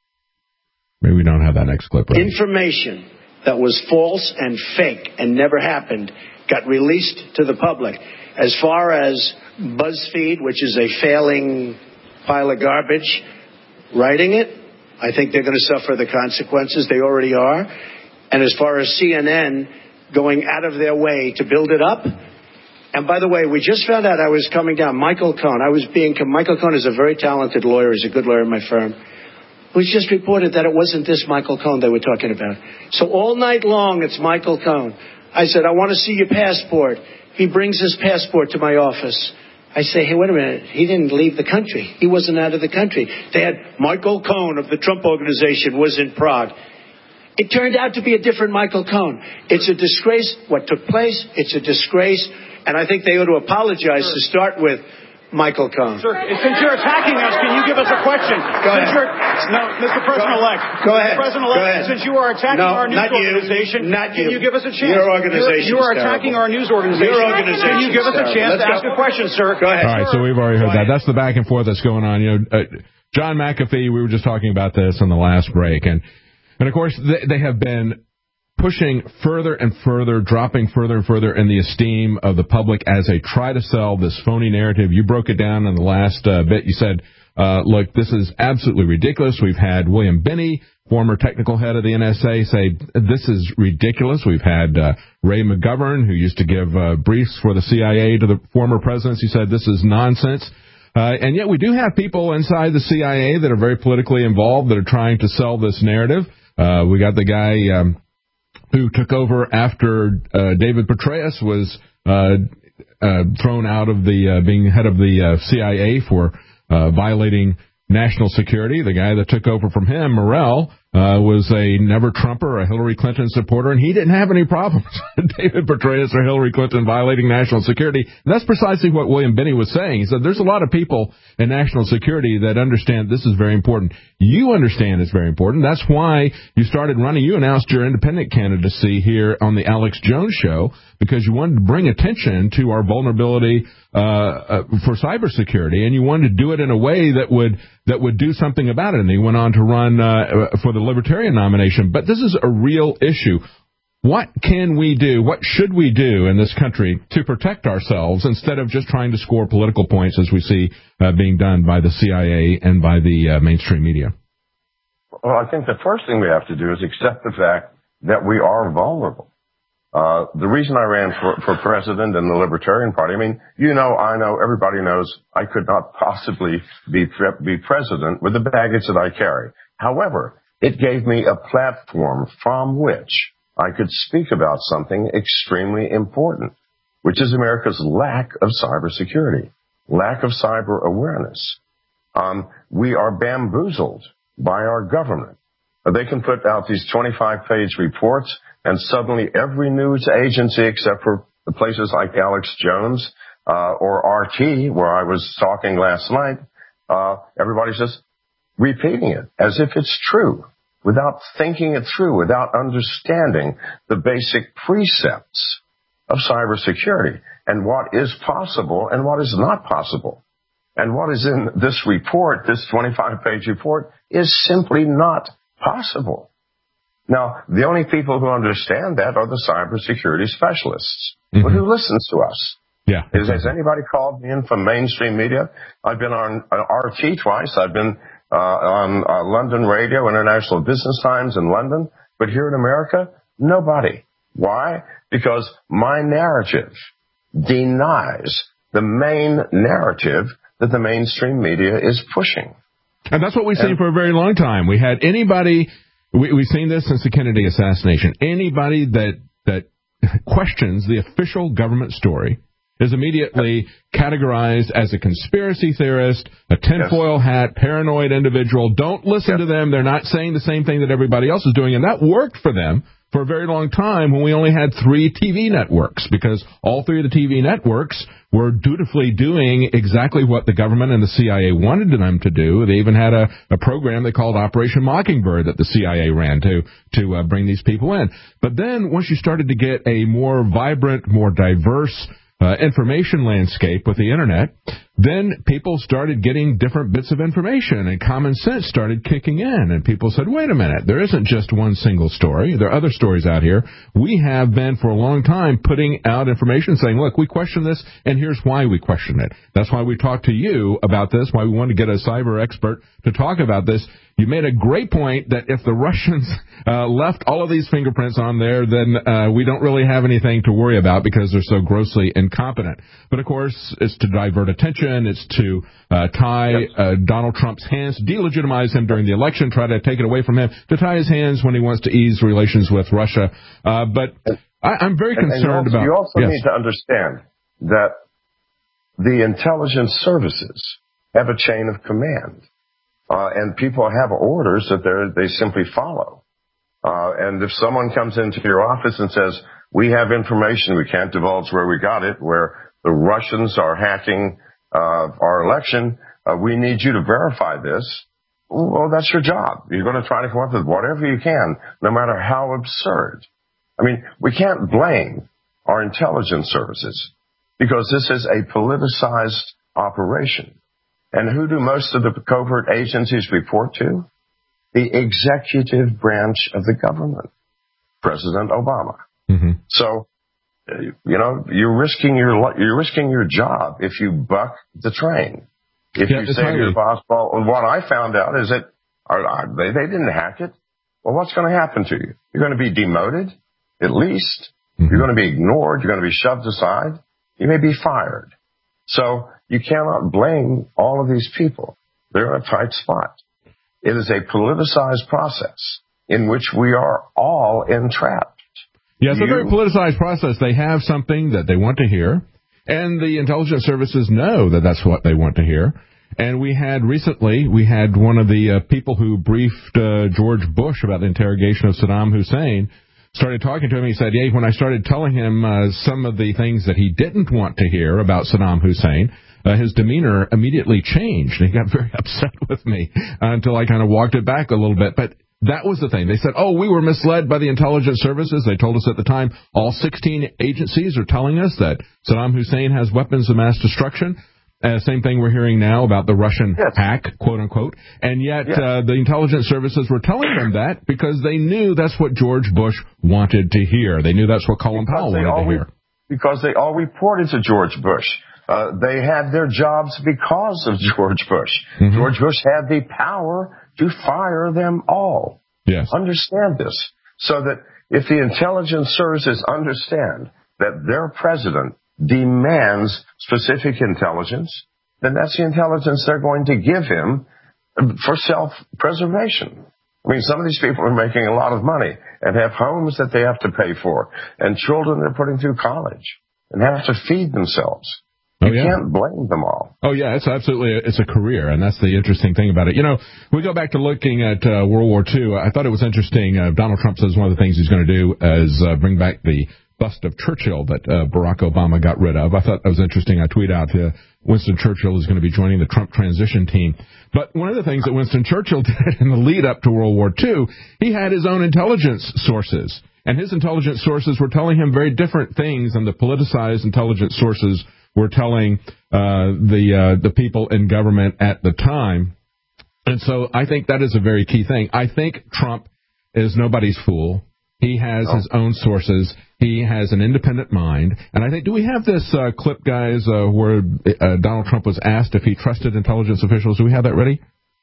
Maybe we don't have that next clip ready. Information that was false and fake and never happened got released to the public. As far as BuzzFeed, which is a failing pile of garbage, writing it, I think they're going to suffer the consequences. They already are. And as far as C N N going out of their way to build it up, and by the way, we just found out I was coming down. Michael Cohen. I was being. Michael Cohen is a very talented lawyer. He's a good lawyer in my firm. It was just reported that it wasn't this Michael Cohen they were talking about. So all night long, it's Michael Cohen. I said, I want to see your passport. He brings his passport to my office. I say, hey, wait a minute. He didn't leave the country. He wasn't out of the country. They had Michael Cohen of the Trump Organization was in Prague. It turned out to be a different Michael Cohen. It's a disgrace what took place. It's a disgrace. And I think they ought to apologize to start with Michael Cohen. Sir, since you're attacking us, can you give us a question? Go since ahead. You're, no, Mister President-elect. Go ahead. Mister President-elect, Go ahead. since you are attacking No, our news not you. organization, Not can you. you give us a chance? Your organization You are is attacking terrible. our news organization. Your organization Can you give us a is chance terrible. to Let's ask go. a question, sir? Go ahead. All right, so we've already heard that. That's the back and forth that's going on. You know, uh, John McAfee, we were just talking about this in the last break. And, and of course, they, they have been pushing further and further, dropping further and further in the esteem of the public as they try to sell this phony narrative. You broke it down in the last uh, bit. You said, uh, look, this is absolutely ridiculous. We've had William Binney, former technical head of the N S A, say this is ridiculous. We've had uh, Ray McGovern, who used to give uh, briefs for the C I A to the former presidents. He said this is nonsense. Uh, and yet we do have people inside the C I A that are very politically involved that are trying to sell this narrative. Uh, we got the guy um, who took over after uh, David Petraeus was uh, uh, thrown out of the uh, being head of the uh, C I A for uh, violating national security. The guy that took over from him, Morell, uh, was a never-Trumper, a Hillary Clinton supporter, and he didn't have any problems with David Petraeus or Hillary Clinton violating national security. And that's precisely what William Binney was saying. He said there's a lot of people in national security that understand this is very important. You understand it's very important. That's why you started running. You announced your independent candidacy here on the Alex Jones Show because you wanted to bring attention to our vulnerability uh, uh, for cybersecurity, and you wanted to do it in a way that would that would do something about it. And he went on to run uh, for the Libertarian nomination. But this is a real issue. What can we do? What should we do in this country to protect ourselves instead of just trying to score political points as we see uh, being done by the C I A and by the uh, mainstream media? Well, I think the first thing we have to do is accept the fact that we are vulnerable. Uh, the reason I ran for, for president in the Libertarian Party, I mean, you know, I know, everybody knows I could not possibly be, be president with the baggage that I carry. However, it gave me a platform from which I could speak about something extremely important, which is America's lack of cybersecurity, lack of cyber awareness. Um, we are bamboozled by our government. They can put out these twenty-five page reports, and suddenly every news agency except for the places like Alex Jones uh, or R T, where I was talking last night, uh, everybody's just repeating it as if it's true, without thinking it through, without understanding the basic precepts of cybersecurity and what is possible and what is not possible. And what is in this report, this twenty-five page report, is simply not possible. Now, the only people who understand that are the cybersecurity specialists. Mm-hmm. But who listens to us? Yeah. Is, has anybody called me in from mainstream media? I've been on uh, R T twice. I've been uh, on uh, London Radio, International Business Times in London. But here in America, nobody. Why? Because my narrative denies the main narrative that the mainstream media is pushing. And that's what we've seen for a very long time. We had anybody, we, we've seen this since the Kennedy assassination, anybody that, that questions the official government story is immediately categorized as a conspiracy theorist, a tinfoil yes. hat, paranoid individual. Don't listen yes. to them. They're not saying the same thing that everybody else is doing. And that worked for them for a very long time when we only had three T V networks, because all three of the T V networks were dutifully doing exactly what the government and the C I A wanted them to do. They even had a, a program they called Operation Mockingbird that the C I A ran to to uh, bring these people in. But then once you started to get a more vibrant, more diverse Uh, information landscape with the internet, then people started getting different bits of information and common sense started kicking in, and people said, wait a minute, there isn't just one single story. There are other stories out here. We have been for a long time putting out information saying, look, we question this, and here's why we question it. That's why we talked to you about this, why we wanted to get a cyber expert to talk about this. You made a great point that if the Russians uh, left all of these fingerprints on there, then uh, we don't really have anything to worry about because they're so grossly incompetent. But, of course, it's to divert attention. It's to uh, tie yep. uh, Donald Trump's hands, delegitimize him during the election, try to take it away from him, to tie his hands when he wants to ease relations with Russia. Uh, but I, I'm very and, concerned and you also, about... You also yes. need to understand that the intelligence services have a chain of command. Uh, and people have orders that they they simply follow. Uh, and if someone comes into your office and says, we have information, we can't divulge where we got it, where the Russians are hacking uh, our election, uh, we need you to verify this. Well, that's your job. You're going to try to come up with whatever you can, no matter how absurd. I mean, we can't blame our intelligence services because this is a politicized operation. And who do most of the covert agencies report to? The executive branch of the government, President Obama. Mm-hmm. So, you know, you're risking your you're risking your job if you buck the train. If yeah, you say to your boss, well, what I found out is that are, they they didn't hack it. Well, what's going to happen to you? You're going to be demoted, at least. Mm-hmm. You're going to be ignored. You're going to be shoved aside. You may be fired. So you cannot blame all of these people. They're in a tight spot. It is a politicized process in which we are all entrapped. Yeah, it's you, a very politicized process. They have something that they want to hear, and the intelligence services know that that's what they want to hear. And we had recently, we had one of the uh, people who briefed uh, George Bush about the interrogation of Saddam Hussein started talking to him. He said, yeah, when I started telling him uh, some of the things that he didn't want to hear about Saddam Hussein, uh, his demeanor immediately changed. And he got very upset with me uh, until I kind of walked it back a little bit. But that was the thing. They said, oh, we were misled by the intelligence services. They told us at the time all sixteen agencies are telling us that Saddam Hussein has weapons of mass destruction. Uh, same thing we're hearing now about the Russian yes. hack, quote unquote. And yet yes. uh, the intelligence services were telling them that because they knew that's what George Bush wanted to hear. They knew that's what Colin because Powell wanted to hear. Because they all reported to George Bush. Uh, they had their jobs because of George Bush. Mm-hmm. George Bush had the power to fire them all. Yes. Understand this. So that if the intelligence services understand that their president demands specific intelligence, then that's the intelligence they're going to give him for self-preservation. I mean, some of these people are making a lot of money and have homes that they have to pay for and children they're putting through college and have to feed themselves. Oh, you yeah. can't blame them all. Oh, yeah, it's absolutely, a, it's a career, and that's the interesting thing about it. You know, we go back to looking at uh, World War Two. I thought it was interesting. Uh, Donald Trump says one of the things he's going to do is uh, bring back the bust of Churchill that uh, Barack Obama got rid of. I thought that was interesting. I tweet out uh, Winston Churchill is going to be joining the Trump transition team. But one of the things that Winston Churchill did in the lead up to World War Two, he had his own intelligence sources. And his intelligence sources were telling him very different things than the politicized intelligence sources were telling uh, the uh, the people in government at the time. And so I think that is a very key thing. I think Trump is nobody's fool. He has oh. his own sources. He has an independent mind. And I think, do we have this uh, clip, guys, uh, where uh, Donald Trump was asked if he trusted intelligence officials? Do we have that ready?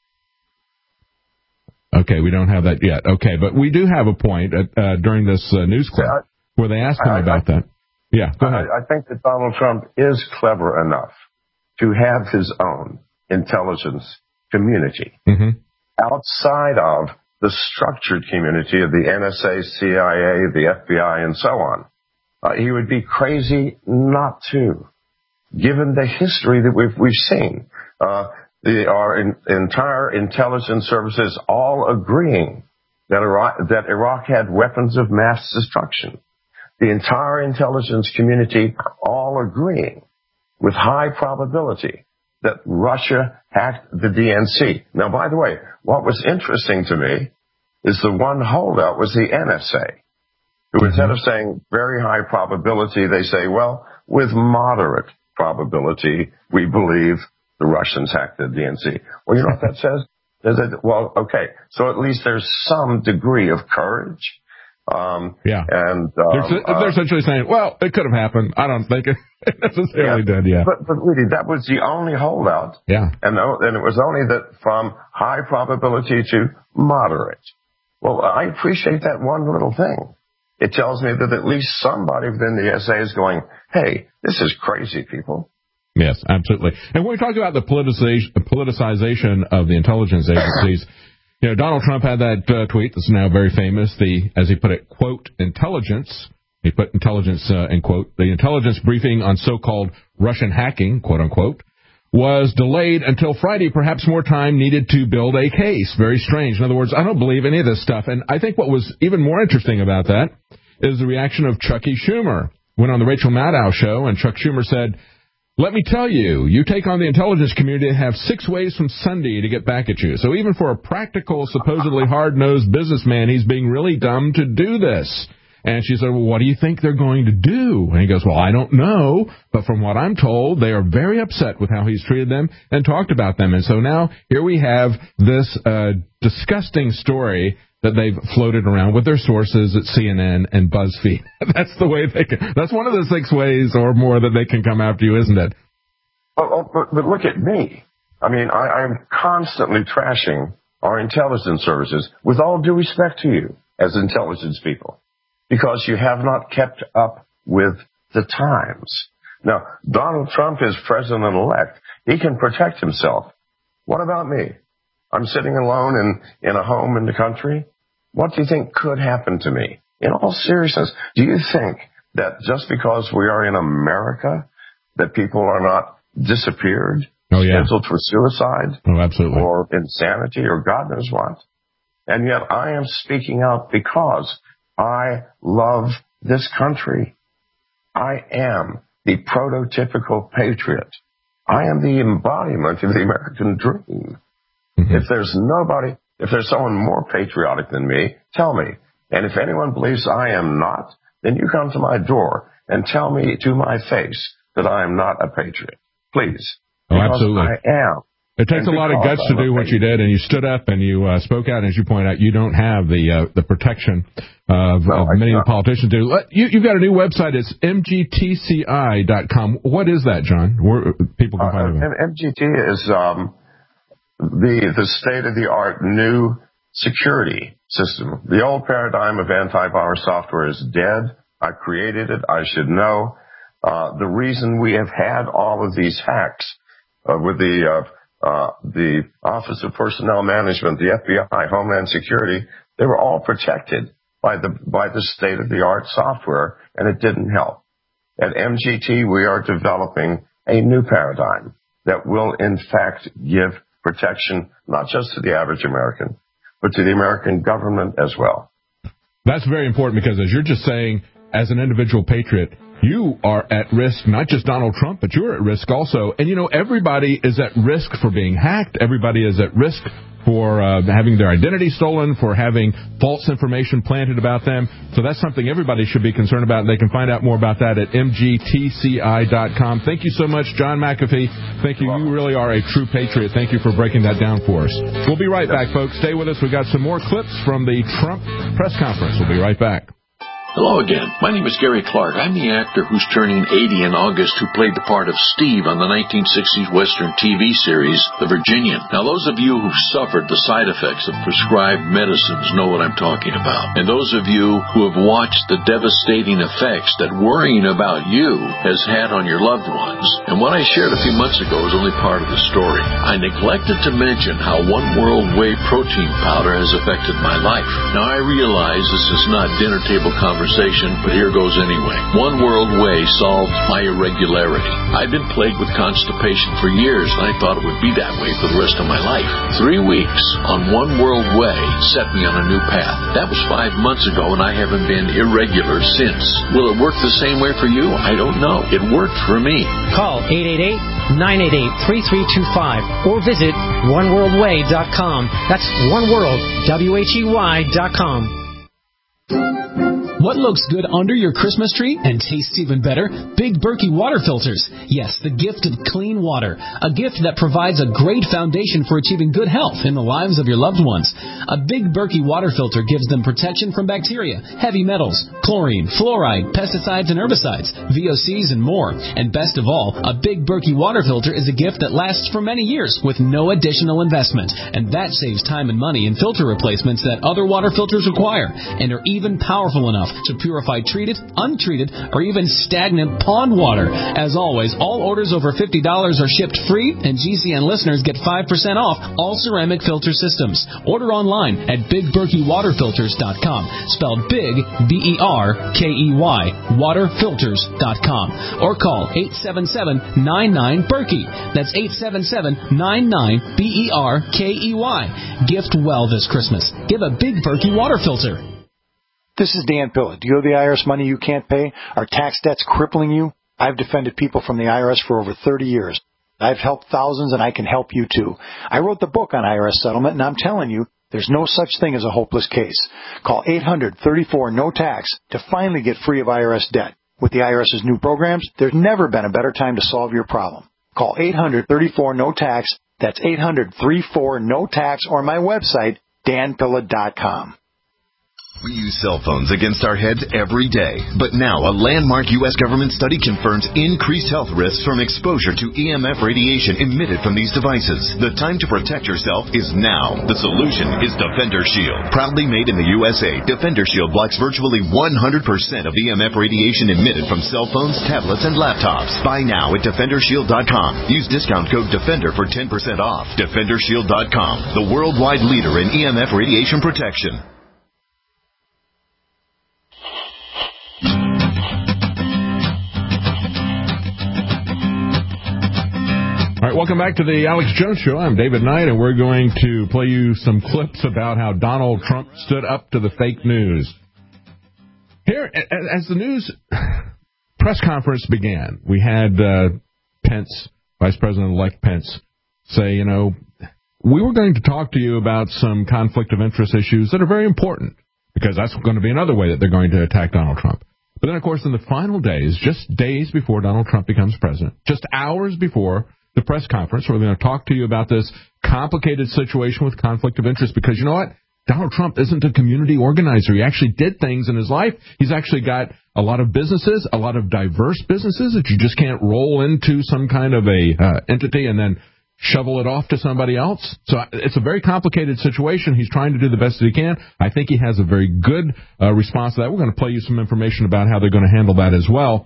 Okay, we don't have that yet. Okay, but we do have a point at, uh, during this uh, news clip yeah, I, where they asked him I, about I, that. Yeah, go ahead. I, I think that Donald Trump is clever enough to have his own intelligence community mm-hmm. outside of the structured community of the N S A, C I A, the F B I, and so on. Uh, he would be crazy not to, given the history that we've, we've seen. Uh, the, our in, entire intelligence services all agreeing that Iraq, that Iraq had weapons of mass destruction. The entire intelligence community all agreeing with high probability that Russia hacked the D N C. Now, by the way, what was interesting to me is the one holdout was the N S A, who instead of saying very high probability, they say, well, with moderate probability, we believe the Russians hacked the D N C. Well, you know what that says? That, well, okay, so at least there's some degree of courage. Um, yeah. And, um, they're, they're uh, essentially saying, well, it could have happened. I don't think it necessarily yeah, did, yeah. But, but really, that was the only holdout. Yeah. And, and it was only that from high probability to moderate. Well, I appreciate that one little thing. It tells me that at least somebody within the S A is going, hey, this is crazy, people. Yes, absolutely. And when we talk about the politicization, politicization of the intelligence agencies, you know, Donald Trump had that uh, tweet that's now very famous, the, as he put it, quote, intelligence. He put intelligence uh, in quote. The intelligence briefing on so-called Russian hacking, quote unquote, was delayed until Friday. Perhaps more time needed to build a case. Very strange. In other words, I don't believe any of this stuff. And I think what was even more interesting about that is the reaction of Chucky Schumer. Went on the Rachel Maddow show, and Chuck Schumer said, let me tell you, you take on the intelligence community to have six ways from Sunday to get back at you. So even for a practical, supposedly hard-nosed businessman, he's being really dumb to do this. And she said, well, what do you think they're going to do? And he goes, well, I don't know. But from what I'm told, they are very upset with how he's treated them and talked about them. And so now here we have this uh, disgusting story that they've floated around with their sources at C N N and BuzzFeed. That's the way they can. That's one of the six ways or more that they can come after you, isn't it? Oh, but, but look at me. I mean, I, I'm constantly trashing our intelligence services with all due respect to you as intelligence people, because you have not kept up with the times. Now, Donald Trump is president-elect. He can protect himself. What about me? I'm sitting alone in, in a home in the country. What do you think could happen to me? In all seriousness, do you think that just because we are in America, that people are not disappeared oh, yeah. scheduled for suicide, oh, absolutely, or insanity, or God knows what. And yet I am speaking out because I love this country. I am the prototypical patriot. I am the embodiment of the American dream. Mm-hmm. If there's nobody, if there's someone more patriotic than me, tell me. And if anyone believes I am not, then you come to my door and tell me to my face that I am not a patriot. Please. Oh, absolutely. I am. It takes a lot of guts to do what you did, and you stood up and you uh, spoke out. And as you point out, you don't have the uh, the protection of, no, of many of the politicians do. You, you've got a new website. It's M G T C I dot com. What is that, John? Where people can find uh, it? M G T is um, the the state of the art new security system. The old paradigm of antivirus software is dead. I created it. I should know. Uh, the reason we have had all of these hacks uh, with the uh, Uh, the Office of Personnel Management, the F B I, Homeland Security, they were all protected by the by the state-of-the-art software, and it didn't help. At M G T, we are developing a new paradigm that will, in fact, give protection not just to the average American, but to the American government as well. That's very important because, as you're just saying, as an individual patriot, you are at risk, not just Donald Trump, but you're at risk also. And, you know, everybody is at risk for being hacked. Everybody is at risk for uh, having their identity stolen, for having false information planted about them. So that's something everybody should be concerned about. They can find out more about that at M G T C I dot com. Thank you so much, John McAfee. Thank you. You really are a true patriot. Thank you for breaking that down for us. We'll be right back, folks. Stay with us. We've got some more clips from the Trump press conference. We'll be right back. Hello again. My name is Gary Clark. I'm the actor who's turning eighty in August who played the part of Steve on the nineteen sixties Western T V series, The Virginian. Now, those of you who've suffered the side effects of prescribed medicines know what I'm talking about. And those of you who have watched the devastating effects that worrying about you has had on your loved ones. And what I shared a few months ago is only part of the story. I neglected to mention how One World Whey protein powder has affected my life. Now, I realize this is not dinner table conversation. But here goes anyway. One World Whey solved my irregularity. I've been plagued with constipation for years, and I thought it would be that way for the rest of my life. Three weeks on One World Whey set me on a new path. That was five months ago, and I haven't been irregular since. Will it work the same way for you? I don't know. It worked for me. Call eight eight eight, nine eight eight, three three two five or visit one world way dot com. That's One World, W H E Y dot com. What looks good under your Christmas tree and tastes even better? Big Berkey water filters. Yes, the gift of clean water. A gift that provides a great foundation for achieving good health in the lives of your loved ones. A Big Berkey water filter gives them protection from bacteria, heavy metals, chlorine, fluoride, pesticides and herbicides, V O Cs and more. And best of all, a Big Berkey water filter is a gift that lasts for many years with no additional investment. And that saves time and money in filter replacements that other water filters require and are even powerful enough to purify treated, untreated, or even stagnant pond water. As always, all orders over fifty dollars are shipped free, and G C N listeners get five percent off all ceramic filter systems. Order online at big berkey water filters dot com, spelled big, B E R K E Y, water filters dot com, or call eight seven seven, nine nine, Berkey. That's eight seven seven, nine nine, B E R K E Y. Gift well this Christmas. Give a Big Berkey water filter. This is Dan Pilla. Do you owe the I R S money you can't pay? Are tax debts crippling you? I've defended people from the I R S for over thirty years. I've helped thousands, and I can help you too. I wrote the book on I R S settlement, and I'm telling you, there's no such thing as a hopeless case. Call eight hundred, thirty-four, no tax to finally get free of I R S debt. With the IRS's new programs, there's never been a better time to solve your problem. Call eight hundred, thirty-four, no tax. That's eight hundred, thirty-four, no tax, or my website, dan pilla dot com. We use cell phones against our heads every day. But now, a landmark U S government study confirms increased health risks from exposure to E M F radiation emitted from these devices. The time to protect yourself is now. The solution is Defender Shield. Proudly made in the U S A, Defender Shield blocks virtually one hundred percent of E M F radiation emitted from cell phones, tablets, and laptops. Buy now at defender shield dot com. Use discount code DEFENDER for ten percent off. defender shield dot com, the worldwide leader in E M F radiation protection. All right, welcome back to the Alex Jones Show. I'm David Knight, and we're going to play you some clips about how Donald Trump stood up to the fake news. Here, as the news press conference began, we had uh, Pence, Vice President-elect Pence, say, you know, we were going to talk to you about some conflict of interest issues that are very important, because that's going to be another way that they're going to attack Donald Trump. But then, of course, in the final days, just days before Donald Trump becomes president, just hours before the press conference, we're going to talk to you about this complicated situation with conflict of interest, because you know what? Donald Trump isn't a community organizer. He actually did things in his life. He's actually got a lot of businesses, a lot of diverse businesses that you just can't roll into some kind of a uh, entity and then shovel it off to somebody else. So it's a very complicated situation. He's trying to do the best that he can. I think he has a very good uh, response to that. We're going to play you some information about how they're going to handle that as well.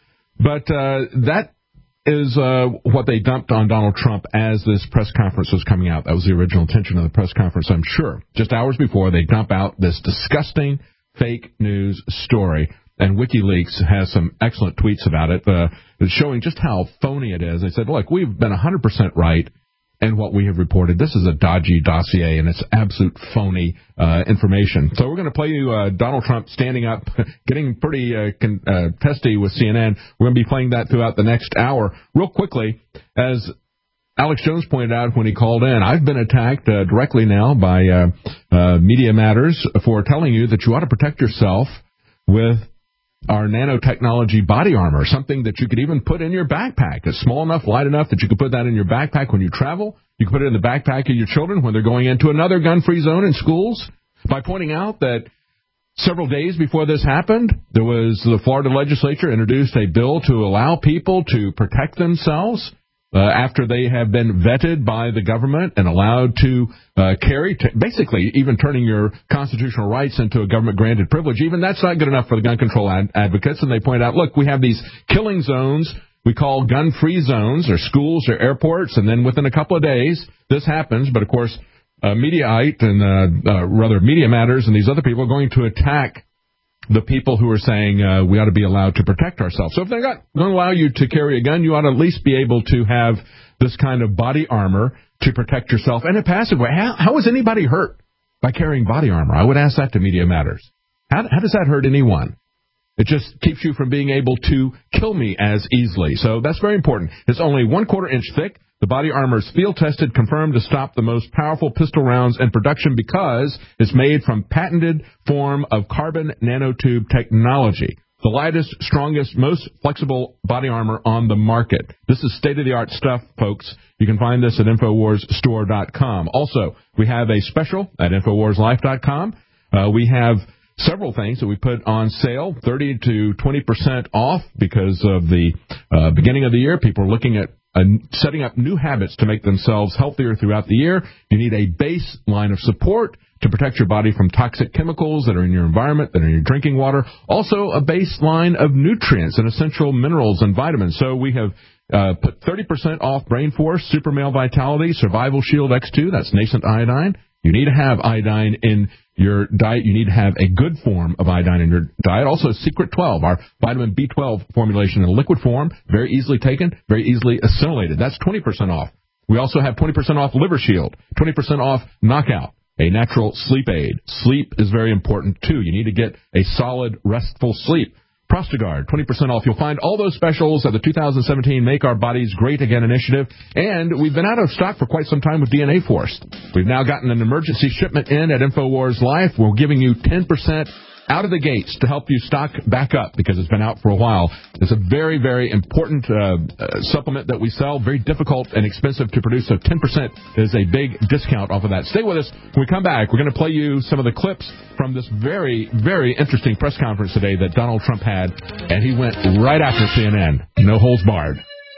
But uh, that is uh, what they dumped on Donald Trump as this press conference was coming out. That was the original intention of the press conference, I'm sure. Just hours before, they dump out this disgusting fake news story. And WikiLeaks has some excellent tweets about it, uh, showing just how phony it is. They said, look, we've been one hundred percent right in what we have reported. This is a dodgy dossier, and it's absolute phony uh, information. So we're going to play you uh, Donald Trump standing up, getting pretty uh, con- uh, testy with C N N. We're going to be playing that throughout the next hour. Real quickly, as Alex Jones pointed out when he called in, I've been attacked uh, directly now by uh, uh, Media Matters for telling you that you ought to protect yourself with our nanotechnology body armor, something that you could even put in your backpack. It's small enough, light enough that you could put that in your backpack when you travel. You can put it in the backpack of your children when they're going into another gun-free zone in schools. By pointing out that several days before this happened, there was the Florida legislature introduced a bill to allow people to protect themselves uh, after they have been vetted by the government and allowed to uh, carry, t- basically even turning your constitutional rights into a government-granted privilege. Even that's not good enough for the gun control ad- advocates. And they point out, look, we have these killing zones we call gun-free zones, or schools or airports, and then within a couple of days, this happens. But, of course, uh, Mediaite and, uh, uh, rather, Media Matters and these other people are going to attack the people who are saying uh, we ought to be allowed to protect ourselves. So if they're not going to allow you to carry a gun, you ought to at least be able to have this kind of body armor to protect yourself in a passive way. How, how is anybody hurt by carrying body armor? I would ask that to Media Matters. How, how does that hurt anyone? It just keeps you from being able to kill me as easily. So that's very important. It's only one quarter inch thick. The body armor is field tested, confirmed to stop the most powerful pistol rounds in production because it's made from patented form of carbon nanotube technology. The lightest, strongest, most flexible body armor on the market. This is state-of-the-art stuff, folks. You can find this at Infowars Store dot com. Also, we have a special at Infowars Life dot com. Uh, we have several things that we put on sale, thirty to twenty percent off because of the uh, beginning of the year. People are looking at uh, setting up new habits to make themselves healthier throughout the year. You need a baseline of support to protect your body from toxic chemicals that are in your environment, that are in your drinking water. Also, a baseline of nutrients and essential minerals and vitamins. So we have uh, put thirty percent off Brain Force, Super Male Vitality, Survival Shield X two. That's nascent iodine. You need to have iodine in your diet. You need to have a good form of iodine in your diet. Also, Secret twelve, our vitamin B twelve formulation in liquid form, very easily taken, very easily assimilated. That's twenty percent off. We also have twenty percent off Liver Shield, twenty percent off Knockout, a natural sleep aid. Sleep is very important, too. You need to get a solid, restful sleep. Prostagard, twenty percent off. You'll find all those specials at the two thousand seventeen Make Our Bodies Great Again initiative. And we've been out of stock for quite some time with D N A Force. We've now gotten an emergency shipment in at InfoWars Life. We're giving you ten percent out of the gates to help you stock back up because it's been out for a while. It's a very, very important uh, uh, supplement that we sell. Very difficult and expensive to produce, so ten percent is a big discount off of that. Stay with us. When we come back, we're going to play you some of the clips from this very, very interesting press conference today that Donald Trump had, and he went right after C N N. No holds barred.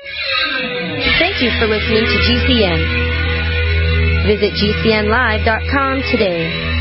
Thank you for listening to G C N. Visit G C N live dot com today.